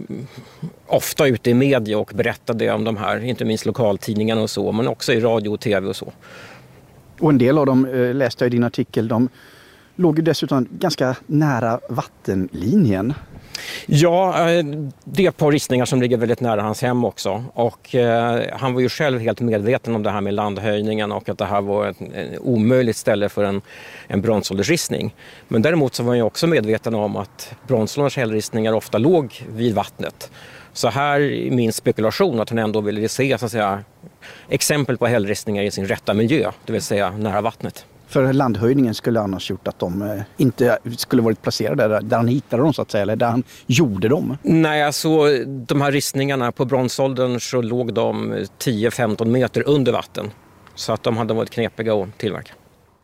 ofta ute i media och berättade om de här, inte minst lokaltidningarna och så, men också i radio och tv och så. Och en del av dem eh, läste jag i din artikel, de låg ju dessutom ganska nära vattenlinjen. Ja, det är ett par ristningar som ligger väldigt nära hans hem också. Och eh, han var ju själv helt medveten om det här med landhöjningen och att det här var ett, ett omöjligt ställe för en, en bronsåldersristning. Men däremot så var han ju också medveten om att bronsålderns hällristningar ofta låg vid vattnet. Så här är min spekulation att han ändå ville se så att säga, exempel på hällristningar i sin rätta miljö, det vill säga nära vattnet. För landhöjningen skulle annars gjort att de inte skulle varit placerade där, där han hittade dem så att säga, eller där han gjorde dem? Nej, alltså de här ristningarna på bronsåldern så låg de tio till femton meter under vatten. Så att de hade varit knepiga att tillverka.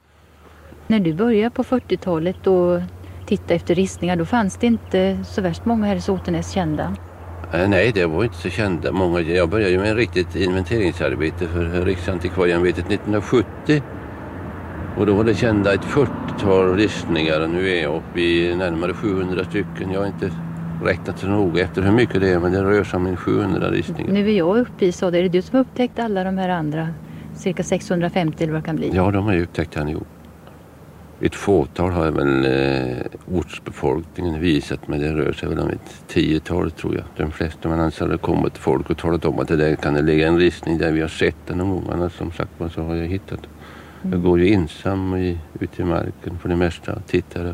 När du började på fyrtiotalet och titta efter ristningar, då fanns det inte så värst många här i Såtenäs kända? Nej, det var inte så kända. Många, jag började ju med en riktigt inventeringsarbete för Riksantikvarieämbetet nittonhundrasjuttio. Och då var det kända ett fyrtiotal ristningar och nu är jag uppe i närmare sjuhundra stycken. Jag har inte räknat så noga efter hur mycket det är, men det rör sig om en sjuhundra ristningar. Nu är jag uppe i, så det är det du som har upptäckt alla de här andra, cirka sexhundrafemtio eller vad det kan bli? Ja, de har ju upptäckt han ihop. Ett fåtal har väl eh, ortsbefolkningen visat, men det rör sig väl om ett tiotal tror jag. De flesta man anser har kommit folk och talat om att det där kan det ligga en ristning där vi har sett den någon gång, annars som sagt så har jag hittat den. Jag går ju ensam i, ute i marken för det mesta, tittare.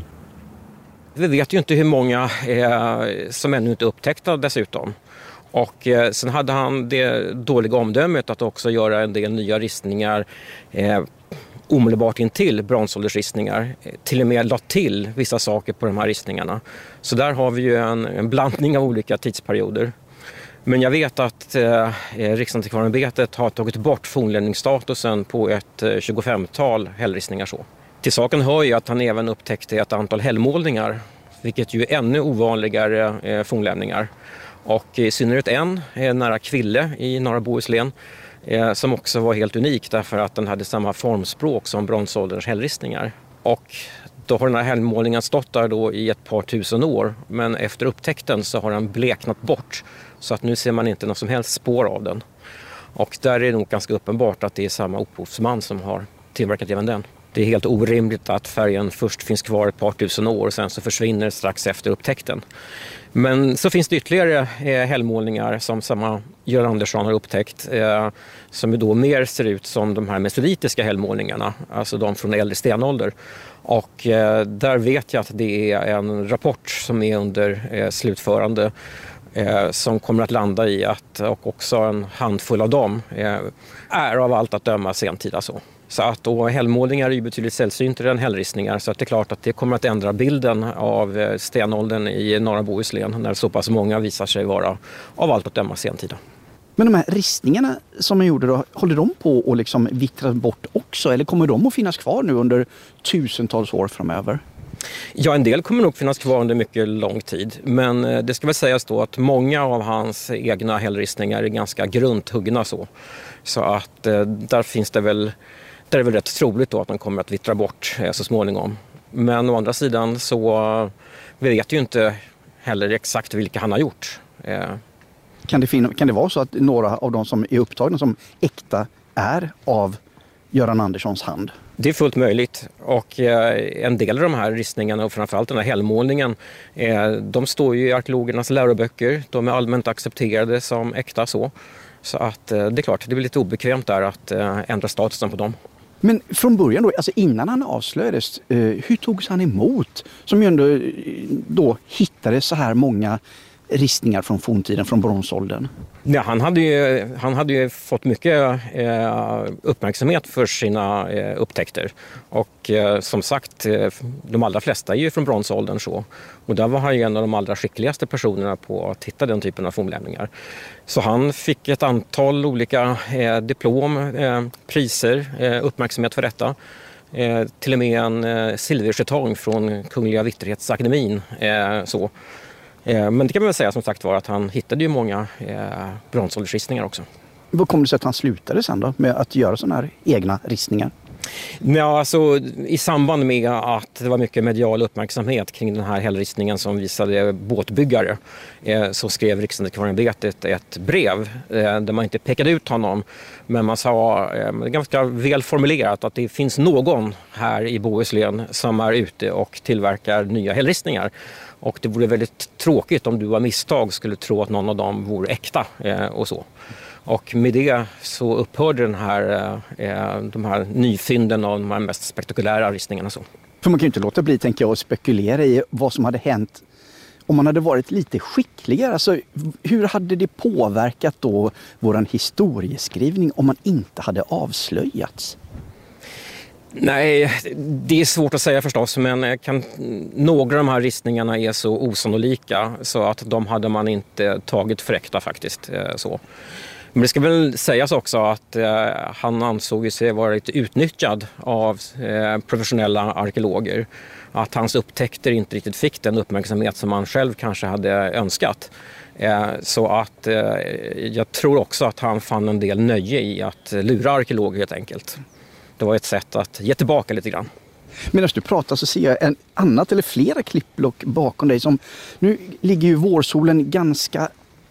Vi vet ju inte hur många eh, som ännu inte upptäckta dessutom. Och eh, sen hade han det dåliga omdömet att också göra en del nya ristningar eh, omedelbart in till bronsåldersristningar. Till och med la till vissa saker på de här ristningarna. Så där har vi ju en, en blandning av olika tidsperioder. Men jag vet att eh, Riksantikvarieämbetet har tagit bort fornlämningsstatusen på ett eh, tjugofemtal hällristningar så. Till saken hör ju att han även upptäckte ett antal hällmålningar, vilket ju är ännu ovanligare eh, fornlämningar. Och i synnerhet en eh, nära Kville i norra Bohuslän eh, som också var helt unik därför att den hade samma formspråk som bronsålderns hällristningar. Och då har den här hällmålningen stått där då i ett par tusen år, men efter upptäckten så har den bleknat bort. Så att nu ser man inte något som helst spår av den. Och där är det nog ganska uppenbart att det är samma upphovsman som har tillverkat även den. Det är helt orimligt att färgen först finns kvar ett par tusen år och sen så försvinner strax efter upptäckten. Men så finns det ytterligare eh, hällmålningar som samma Göran Andersson har upptäckt. Eh, som ju då mer ser ut som de här mesolitiska hällmålningarna. Alltså de från äldre stenålder. Och eh, där vet jag att det är en rapport som är under eh, slutförande. Eh, som kommer att landa i att och också en handfull av dem eh, är av allt att döma sentida så. Så att då hällmålningar är ju betydligt sällsyntare än hällristningar, så att det är klart att det kommer att ändra bilden av stenåldern i norra Bohuslän när så pass många visar sig vara av allt att döma sentida. Men de här ristningarna som man gjorde då, håller de på att liksom vittra bort också, eller kommer de att finnas kvar nu under tusentals år framöver? Ja, en del kommer nog finnas kvar under mycket lång tid. Men det ska väl sägas då att många av hans egna hällristningar är ganska grundhuggna så. Så att eh, där finns det väl, där är det väl rätt troligt då att de kommer att vittra bort eh, så småningom. Men å andra sidan så eh, vi vet ju inte heller exakt vilka han har gjort. Eh. Kan det, finna, kan det vara så att några av de som är upptagna som äkta är av Göran Anderssons hand? Det är fullt möjligt och eh, en del av de här ristningarna och framförallt den här hällmålningen eh, de står ju i arkeologernas läroböcker. De är allmänt accepterade som äkta så. Så att eh, det är klart, det blir lite obekvämt där att eh, ändra statusen på dem. Men från början då, alltså innan han avslöjades, eh, hur togs han emot? Som ju ändå eh, då hittade så här många ristningar från forntiden, från bronsåldern. Ja, han, hade ju, han hade ju fått mycket eh, uppmärksamhet för sina eh, upptäckter. Och eh, som sagt, eh, de allra flesta är ju från bronsåldern så. Och där var han ju en av de allra skickligaste personerna på att hitta den typen av fornlämningar. Så han fick ett antal olika eh, diplom, eh, priser, eh, uppmärksamhet för detta. Eh, till och med en eh, silvergetong från Kungliga Vitterhetsakademin eh, så. Men det kan man väl säga som sagt var att han hittade ju många eh, bronsåldersristningar också. Vad kom det sig att han slutade sen då med att göra sådana här egna ristningar? Ja, alltså, i samband med att det var mycket medial uppmärksamhet kring den här hällristningen som visade båtbyggare eh, så skrev Riksantikvarieämbetet ett brev eh, där man inte pekade ut honom men man sa eh, ganska väl formulerat att det finns någon här i Bohuslän som är ute och tillverkar nya hällristningar. Och det vore väldigt tråkigt om du av misstag skulle tro att någon av dem vore äkta eh, och så. Och med det så upphörde den här, eh, de här nyfynden och de här mest spektakulära ristningarna. Så. För man kan ju inte låta bli, tänker jag, att spekulera i vad som hade hänt om man hade varit lite skickligare. Alltså, hur hade det påverkat då våran historieskrivning om man inte hade avslöjats? Nej, det är svårt att säga förstås, men kan, några av de här ristningarna är så osannolika så att de hade man inte tagit för äkta faktiskt. Så. Men det ska väl sägas också att eh, han ansåg sig vara lite utnyttjad av eh, professionella arkeologer. Att hans upptäckter inte riktigt fick den uppmärksamhet som han själv kanske hade önskat. Eh, så att eh, jag tror också att han fann en del nöje i att lura arkeologer helt enkelt. Det var ett sätt att ge tillbaka lite grann. Medan du pratar så ser jag en annat eller flera klippblock bakom dig. Som, nu ligger ju vårsolen ganska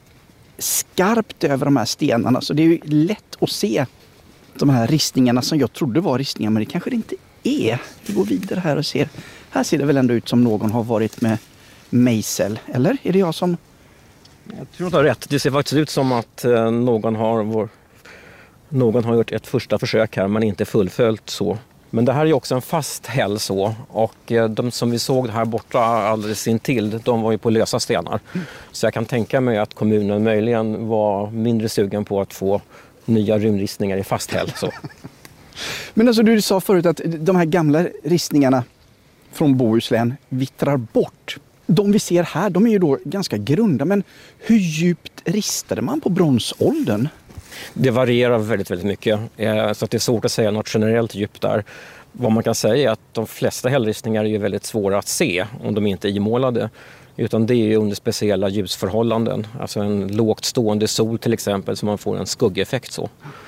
skarpt över de här stenarna. Så det är ju lätt att se de här ristningarna som jag trodde var ristningar. Men det kanske det inte är. Vi går vidare här och ser. Här ser det väl ändå ut som någon har varit med mejsel. Eller är det jag som... Jag tror att du har rätt. Det ser faktiskt ut som att eh, någon har vår... Någon har gjort ett första försök här men inte fullföljt så. Men det här är också en fast häll så. Och de som vi såg här borta alldeles intill, de var ju på lösa stenar. Mm. Så jag kan tänka mig att kommunen möjligen var mindre sugen på att få nya runristningar i fast häll så. Men alltså du sa förut att de här gamla ristningarna från Bohuslän vittrar bort. De vi ser här, de är ju då ganska grunda. Men hur djupt ristade man på bronsåldern? Det varierar väldigt, väldigt mycket. Så att det är svårt att säga något generellt djup där. Vad man kan säga är att de flesta hällristningar är ju väldigt svåra att se om de inte är imålade. Utan det är ju under speciella ljusförhållanden. Alltså en lågt stående sol till exempel så man får en skuggeffekt så.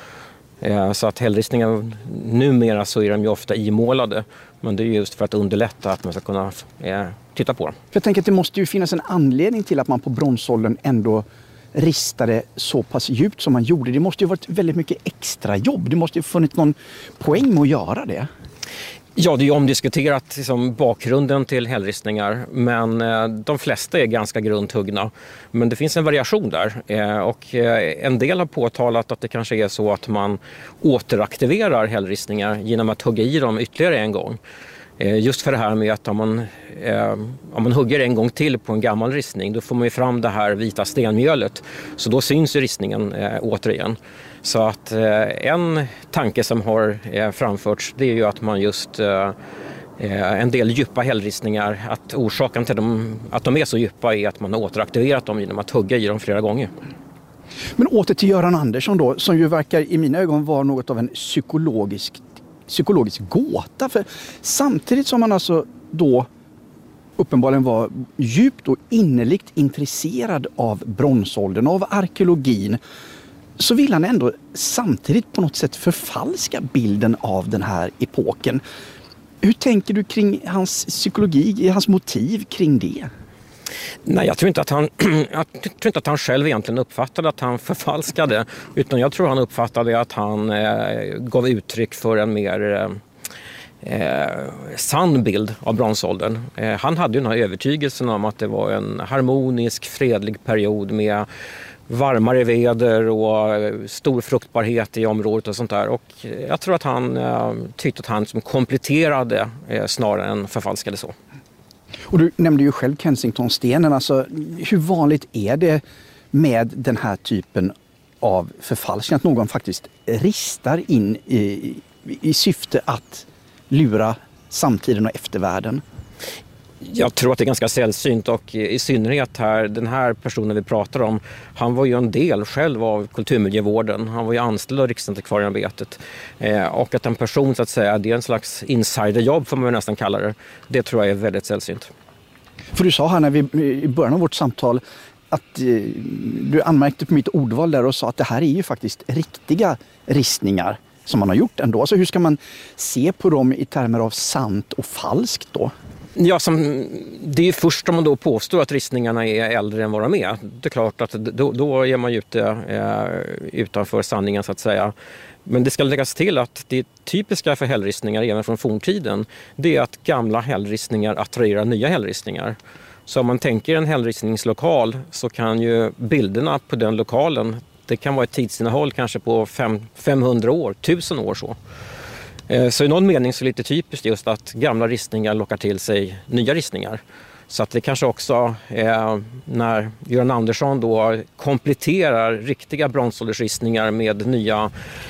Så att hällristningar, numera så är de ju ofta imålade. Men det är just för att underlätta att man ska kunna eh, titta på dem. För jag tänker att det måste ju finnas en anledning till att man på bronsåldern ändå ristade så pass djupt som man gjorde. Det måste ju varit väldigt mycket extra jobb. Det måste ju funnits någon poäng med att göra det. Ja, det är ju omdiskuterat liksom, bakgrunden till hällristningar. Men eh, de flesta är ganska grundhuggna. Men det finns en variation där. Eh, och eh, en del har påtalat att det kanske är så att man återaktiverar hällristningar genom att hugga i dem ytterligare en gång. Just för det här med att om man, eh, om man hugger en gång till på en gammal ristning då får man ju fram det här vita stenmjölet. Så då syns ju ristningen eh, återigen. Så att eh, en tanke som har eh, framförts det är ju att man just eh, en del djupa hällristningar, att orsaken till dem, att de är så djupa är att man har återaktiverat dem genom att hugga i dem flera gånger. Men åter till Göran Andersson då, som ju verkar i mina ögon vara något av en psykologisk psykologisk gåta. För samtidigt som man alltså då uppenbarligen var djupt och innerligt intresserad av bronsåldern, av arkeologin, så vill han ändå samtidigt på något sätt förfalska bilden av den här epoken. Hur tänker du kring hans psykologi, hans motiv kring det? Nej, jag tror inte att han, jag tror inte att han själv egentligen uppfattade att han förfalskade, utan jag tror han uppfattade att han eh, gav uttryck för en mer eh, sann bild av bronsåldern. Eh, han hade ju den här övertygelsen om att det var en harmonisk, fredlig period med varmare väder och stor fruktbarhet i området och sånt där. Och jag tror att han eh, tyckte att han som kompletterade eh, snarare än förfalskade så. Och du nämnde ju själv Kensingtonstenen. Alltså, hur vanligt är det med den här typen av förfalskning? Att någon faktiskt ristar in i, i syfte att lura samtiden och eftervärlden? Jag tror att det är ganska sällsynt, och i synnerhet här, den här personen vi pratar om, han var ju en del själv av kulturmiljövården. Han var ju anställd av Riksantikvarieämbetet. Eh, och att en person så att säga, det är en slags insiderjobb får man nästan kalla det. Det tror jag är väldigt sällsynt. För du sa här när vi, i början av vårt samtal att eh, du anmärkte på mitt ordval där och sa att det här är ju faktiskt riktiga ristningar som man har gjort ändå. Alltså hur ska man se på dem i termer av sant och falskt då? Ja, som, det är först om man då påstår att ristningarna är äldre än vad de är. Det är klart att då, då är man ju ute eh, utanför sanningen så att säga. Men det ska läggas till att det typiska för hällristningar även från forntiden, det är att gamla hällristningar attraherar nya hällristningar. Så om man tänker en hällristningslokal så kan ju bilderna på den lokalen, det kan vara ett tidsinnehåll kanske på fem, femhundra år, tusen år så. Så i någon mening så är det lite typiskt just att gamla ristningar lockar till sig nya ristningar. Så att det kanske också eh, när Göran Andersson då kompletterar riktiga bronsåldersristningar med nya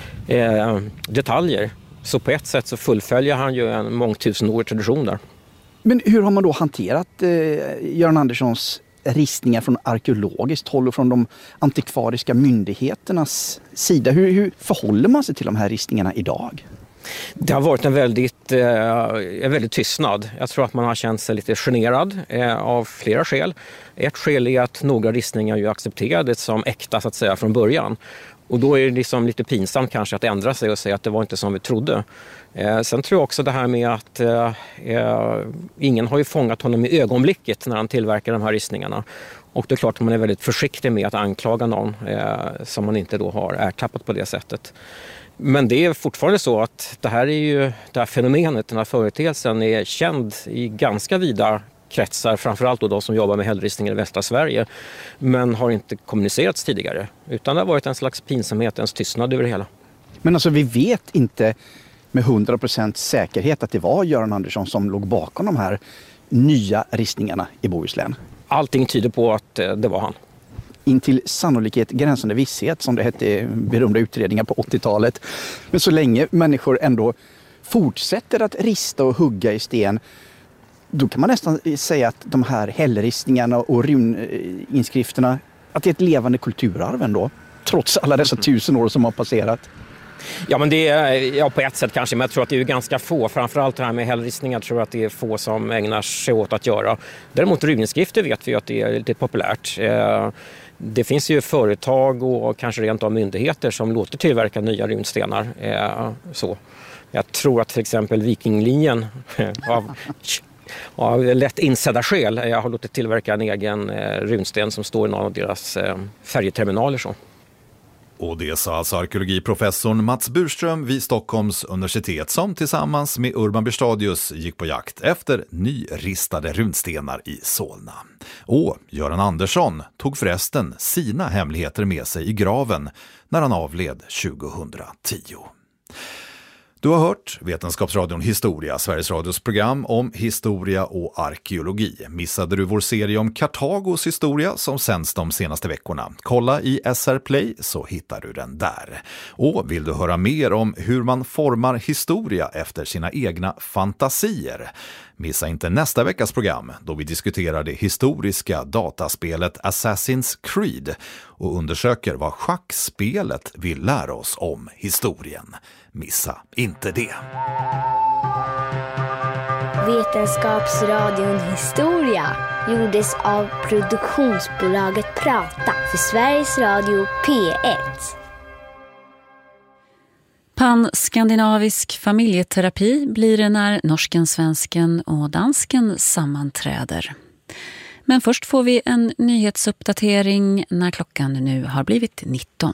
eh, detaljer. Så på ett sätt så fullföljer han ju en mångtusenårig tradition där. Men hur har man då hanterat eh, Göran Anderssons ristningar från arkeologiskt håll och från de antikvariska myndigheternas sida? Hur, hur förhåller man sig till de här ristningarna idag? Det har varit en väldigt, eh, en väldigt tystnad. Jag tror att man har känt sig lite generad eh, av flera skäl. Ett skäl är att några ristningar ju accepterades som äkta så att säga från början. Och då är det liksom lite pinsamt kanske att ändra sig och säga att det var inte som vi trodde. Eh, sen tror jag också det här med att eh, eh, ingen har ju fångat honom i ögonblicket när han tillverkar de här ristningarna. Och det är klart att man är väldigt försiktig med att anklaga någon eh, som man inte då har ertappat på det sättet. Men det är fortfarande så att det här är ju det här fenomenet, den här företeelsen är känd i ganska vida kretsar, framförallt då de som jobbar med hällristningar i västra Sverige, men har inte kommunicerats tidigare, utan det har varit en slags pinsamhet, en tystnad över det hela. Men alltså vi vet inte med hundra procent säkerhet att det var Göran Andersson som låg bakom de här nya ristningarna i Bohuslän. Allting tyder på att det var han. In till sannolikhet gränsande visshet som det hette i berömda utredningar på åttiotalet. Men så länge människor ändå fortsätter att rista och hugga i sten, då kan man nästan säga att de här hällristningarna och runinskrifterna, att det är ett levande kulturarv ändå, trots alla dessa tusen år som har passerat. Ja, men det är ja, på ett sätt kanske, men jag tror att det är ganska få. Framförallt det här med hällristningar tror jag att det är få som ägnar sig åt att göra. Däremot runinskrifter vet vi att det är lite populärt. Det finns ju företag och kanske rent av myndigheter som låter tillverka nya runstenar. Så. Jag tror att till exempel Vikinglinjen av, av lätt insedda skäl jag har låtit tillverka en egen runsten som står i någon av deras färjeterminaler så. Och det sa alltså arkeologiprofessorn Mats Burström vid Stockholms universitet som tillsammans med Urban Berstadius gick på jakt efter nyristade runstenar i Solna. Och Göran Andersson tog förresten sina hemligheter med sig i graven när han avled tjugohundratio. Du har hört Vetenskapsradion Historia, Sveriges Radios program om historia och arkeologi. Missade du vår serie om Kartagos historia som sänds de senaste veckorna? Kolla i S R Play så hittar du den där. Och vill du höra mer om hur man formar historia efter sina egna fantasier? Missa inte nästa veckas program då vi diskuterar det historiska dataspelet Assassin's Creed och undersöker vad schackspelet vill lära oss om historien. Missa inte det. Vetenskapsradion Historia gjordes av produktionsbolaget Prata för Sveriges Radio P ett. Pan-skandinavisk familjeterapi blir det när norsken, svensken och dansken sammanträder. Men först får vi en nyhetsuppdatering när klockan nu har blivit nitton.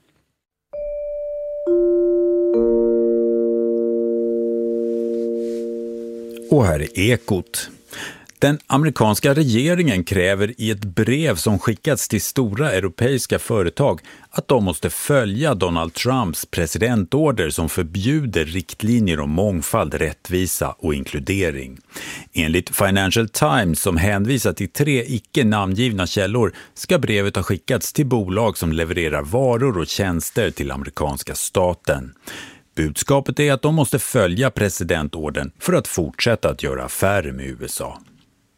Och här är Ekot. Den amerikanska regeringen kräver i ett brev som skickats till stora europeiska företag att de måste följa Donald Trumps presidentorder som förbjuder riktlinjer om mångfald, rättvisa och inkludering. Enligt Financial Times, som hänvisar till tre icke namngivna källor, ska brevet ha skickats till bolag som levererar varor och tjänster till amerikanska staten. Budskapet är att de måste följa presidentorden för att fortsätta att göra affärer med U S A.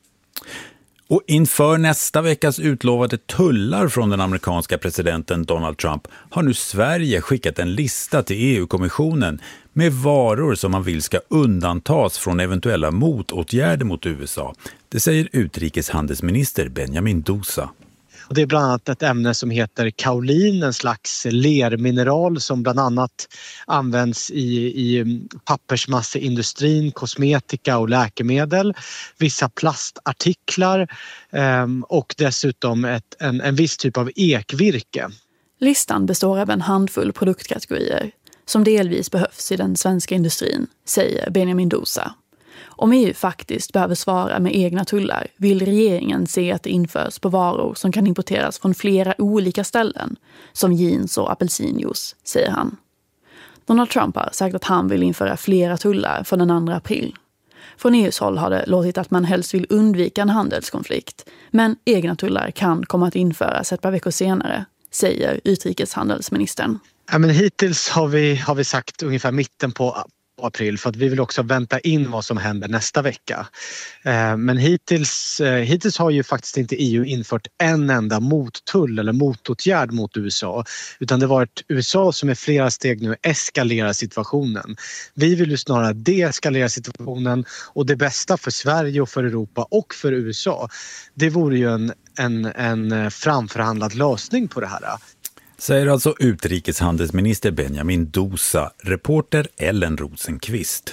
Och inför nästa veckas utlovade tullar från den amerikanska presidenten Donald Trump har nu Sverige skickat en lista till E U-kommissionen med varor som man vill ska undantas från eventuella motåtgärder mot U S A. Det säger utrikeshandelsminister Benjamin Dousa. Och det är bland annat ett ämne som heter kaolin, en slags lermineral som bland annat används i, i pappersmasseindustrin, kosmetika och läkemedel, vissa plastartiklar eh, och dessutom ett, en, en viss typ av ekvirke. Listan består av en handfull produktkategorier som delvis behövs i den svenska industrin, säger Benjamin Dousa. Om E U faktiskt behöver svara med egna tullar vill regeringen se att det införs på varor som kan importeras från flera olika ställen, som jeans och apelsinjuice, säger han. Donald Trump har sagt att han vill införa flera tullar från den andra april. Från E U:s håll har det låtit att man helst vill undvika en handelskonflikt, men egna tullar kan komma att införas ett par veckor senare, säger utrikeshandelsministern. Ja, men hittills har vi, har vi sagt ungefär mitten på april för att vi vill också vänta in vad som händer nästa vecka. Men hittills, hittills har ju faktiskt inte E U infört en enda mottull eller motåtgärd mot U S A, utan det har varit U S A som i flera steg nu eskalerar situationen. Vi vill ju snarare deeskalera situationen, och det bästa för Sverige och för Europa och för U S A, det vore ju en, en, en framförhandlad lösning på det här. Säger alltså utrikeshandelsminister Benjamin Dousa, reporter Ellen Rosenqvist.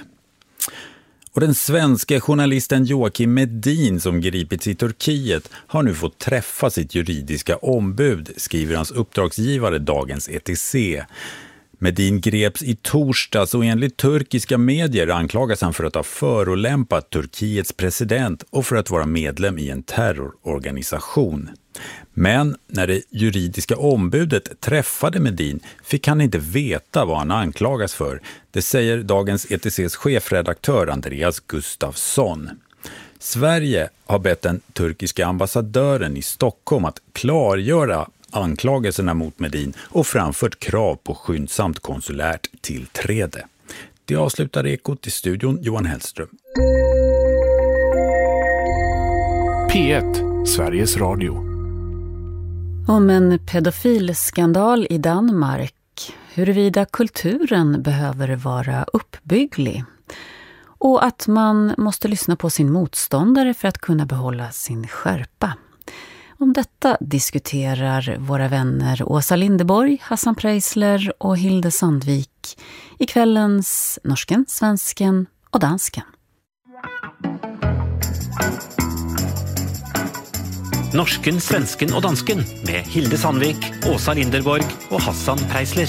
Och den svenska journalisten Joakim Medin, som gripits i Turkiet, har nu fått träffa sitt juridiska ombud, skriver hans uppdragsgivare Dagens E T C. Medin greps i torsdags och enligt turkiska medier anklagas han för att ha förolämpat Turkiets president och för att vara medlem i en terrororganisation. Men när det juridiska ombudet träffade Medin fick han inte veta vad han anklagas för. Det säger Dagens E T C:s chefredaktör Andreas Gustafsson. Sverige har bett den turkiska ambassadören i Stockholm att klargöra anklagelserna mot Medin och framfört krav på skyndsamt konsulärt tillträde. Det avslutar Ekot i studion, Johan Hellström. P ett, Sveriges Radio. Om en pedofilskandal i Danmark, huruvida kulturen behöver vara uppbygglig och att man måste lyssna på sin motståndare för att kunna behålla sin skärpa. Om detta diskuterar våra vänner Åsa Linderborg, Hassan Preisler och Hilde Sandvik i kvällens Norsken, Svensken och Dansken. Norsken, svensken og dansken med Hilde Sandvik, Åsa Linderborg og Hassan Preisler.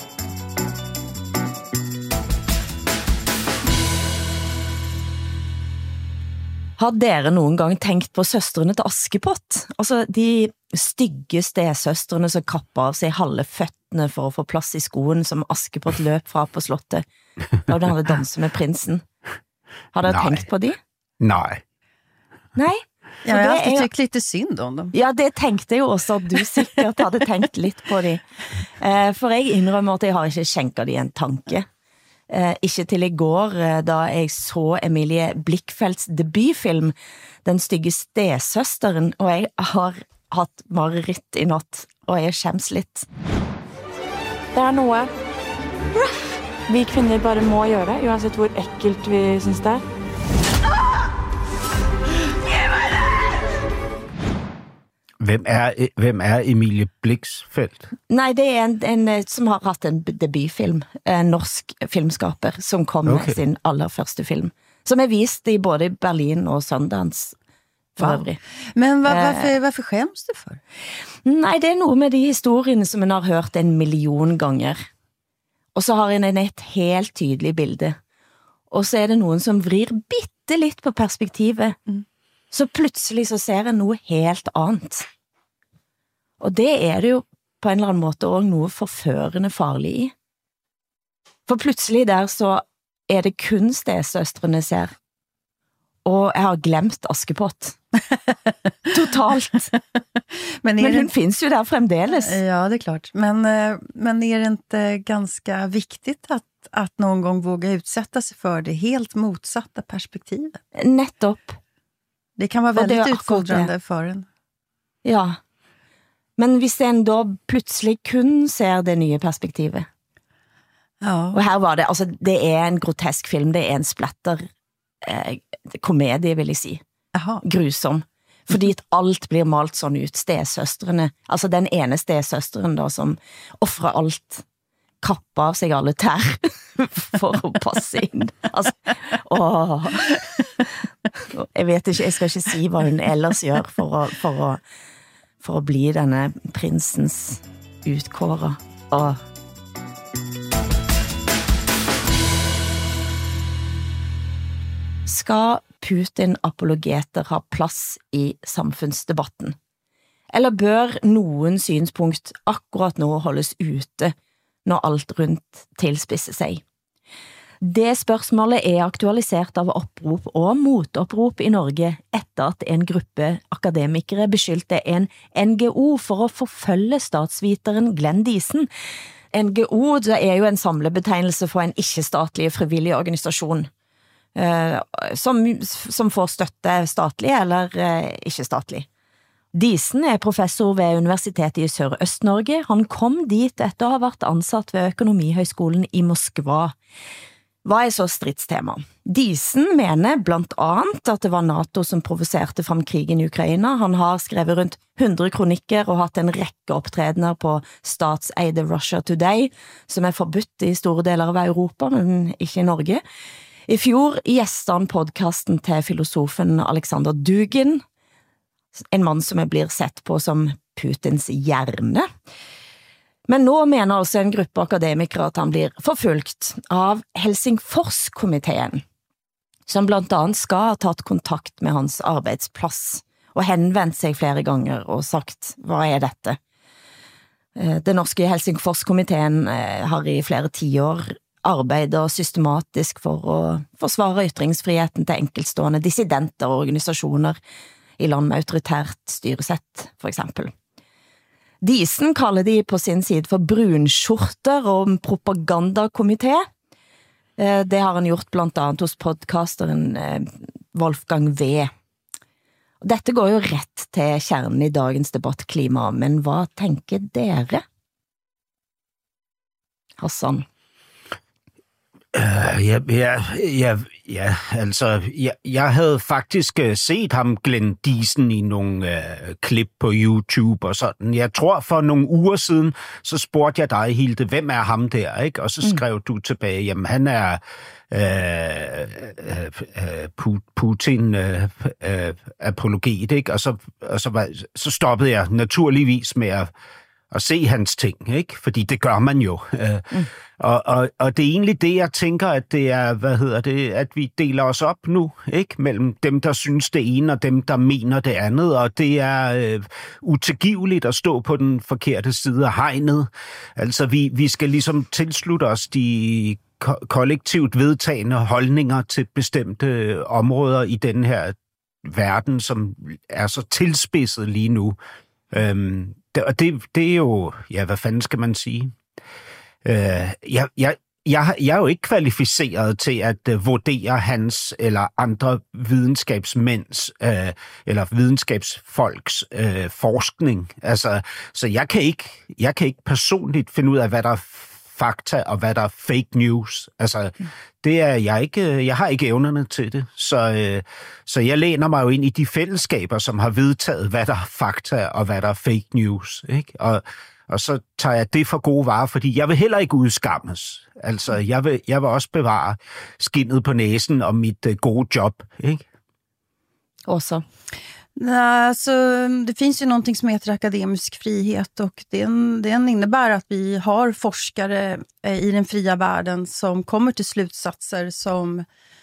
Har dere noen gang tenkt på søstrene til Askepott? Altså de stygge stedsøstrene som kapper av seg halve føttene for å få plass i skoen som Askepott løp fra på slottet da de hadde danset med prinsen. Har dere tenkt på de? Nej. Nej? Ja, jag har alltid tyckt lite synd om dem. Ja, det tänkte jag också att du säkert hade tänkt lite på det. Eh, för jag innrømmer att jag har inte skänkat det en tanke. Eh, ikke til i går, eh, da jeg så Emilie Blickfeldts debutfilm, Den stygge stesøsteren, og jeg har hatt mareritt i natt, og jeg skjems litt. Det er noe vi kvinner bare må gjøre, uansett hvor ekkelt vi synes det er. Hvem er, hvem er Emilie Bliksfeldt? Nej, det er en, en som har haft en debutfilm, en norsk filmskaper, som kom okay. med sin allerførste film, som er vist i både Berlin og Sundance for ja. øvrig. Men hva, varför, varför skäms du for? Nej, det er noe med de historiene som en har hørt en million ganger. Og så har en et helt tydelig bilde. Og så er det noen som vrir bitte litt på perspektivet. Mm. Så plutselig så ser en noe helt annet. Og det er det jo på en eller annen måte også noe forførende farlig i. For plutselig der så er det kun stesøstrene ser. Og jeg har glemt Askepott. Totalt. Men, men hun det... finns ju där fremdeles. Ja, det är klart. Men, men är det inte ganska viktigt att, att någon gång våga utsätta sig för det helt motsatta perspektivet? Nettopp. Det kan vara väldigt utfordrande för en. Ja. Men hvis en då plötsligt kun ser det nye perspektivet. Ja. Og her var det, altså det er en grotesk film, det er en splatter eh, komedie, vil jeg si. Aha. Grusom. Fordi at alt blir malt sånn ut. Stesøstrene, altså den ene stesøsteren da, som offrer alt, kapper av seg alle tær for å passe inn. Altså, åh. Jeg vet ikke, jeg skal ikke si hva hun ellers gjør for å, for å, for å bli denne prinsens utkåret. Åh. Skal Putin-apologeter ha plass i samfunnsdebatten? Eller bør noen synspunkt akkurat nå holdes ute når alt rundt tilspisser seg? Det spørsmålet er aktualisert av opprop og motopprop i Norge etter at en gruppe akademikere beskyldte en N G O for å forfølge statsviteren Glenn Diesen. N G O er jo en samlebetegnelse for en ikke-statlig frivillig organisasjon. Uh, som, som får støtte statlig eller uh, ikke statlig. Diesen er professor ved Universitetet i Sør-Øst-Norge. Han kom dit etter å ha vært ansatt ved Økonomihøgskolen i Moskva. Hva er så stridstema? Diesen mener blant annet at det var NATO som provoserte frem krigen i Ukraina. Han har skrevet rundt hundre kronikker og hatt en rekke opptredener på statseide Russia Today, som er forbudt i store deler av Europa, men ikke i Norge. I fjor gjestet han podcasten til filosofen Alexander Dugin, en mann som blir sett på som Putins hjerne. Men nå mener også en gruppe akademikere at han blir forfulgt av Helsingforskomiteen, som blant annet skal ha tatt kontakt med hans arbeidsplass og henvendt seg flere ganger og sagt, hva er dette? Den norske Helsingforskomiteen har i flere tiår arbeider systematisk for å forsvare ytringsfriheten til enkeltstående dissidenter og organisasjoner i land med autoritært styresett, for eksempel. Diesen kaller de på sin side for brunskjorter og propagandakomité. Det har han gjort blant annet hos podcasteren Wolfgang V. Dette går jo rett til kjernen i dagens debatt klima, men hva tenker dere? Hassan? Uh, ja, ja, ja, ja, altså, jeg, jeg havde faktisk uh, set ham, Glenn Diesen, i nogle uh, klip på YouTube og sådan. Jeg tror, for nogle uger siden, så spurgte jeg dig, Hilde, hvem er ham der, ikke? Og så skrev mm. du tilbage, jamen, han er uh, uh, uh, Putin-apologet, uh, uh, ikke? Og, så, og så, var, så stoppede jeg naturligvis med at at se hans ting, ikke? Fordi det gør man jo. Mm. Og, og, og det er egentlig det, jeg tænker, at det er, hvad hedder det, at vi deler os op nu, ikke? Mellem dem, der synes det ene, og dem, der mener det andet, og det er øh, utilgiveligt at stå på den forkerte side af hegnet. Altså, vi, vi skal ligesom tilslutte os de ko- kollektivt vedtagende holdninger til bestemte områder i den her verden, som er så tilspidset lige nu. Øhm, Og det, det er jo, ja, hvad fanden skal man sige? Øh, jeg, jeg, jeg, jeg er jo ikke kvalificeret til at uh, vurdere hans eller andre videnskabsmænds øh, eller videnskabsfolks øh, forskning. Altså, så jeg kan, ikke, jeg kan ikke personligt finde ud af, hvad der fakta og hvad der er fake news. Altså, det er jeg ikke, jeg har ikke evnerne til det. Så, øh, så jeg læner mig jo ind i de fællesskaber, som har vedtaget, hvad der er fakta og hvad der er fake news. Ikke? Og, og så tager jeg det for gode varer, fordi jeg vil heller ikke udskammes. Altså, jeg vil, jeg vil også bevare skindet på næsen om mit uh, gode job. Ikke? Åsa? Alltså, det finns ju någonting som heter akademisk frihet och den, den innebär att vi har forskare i den fria världen som kommer till slutsatser som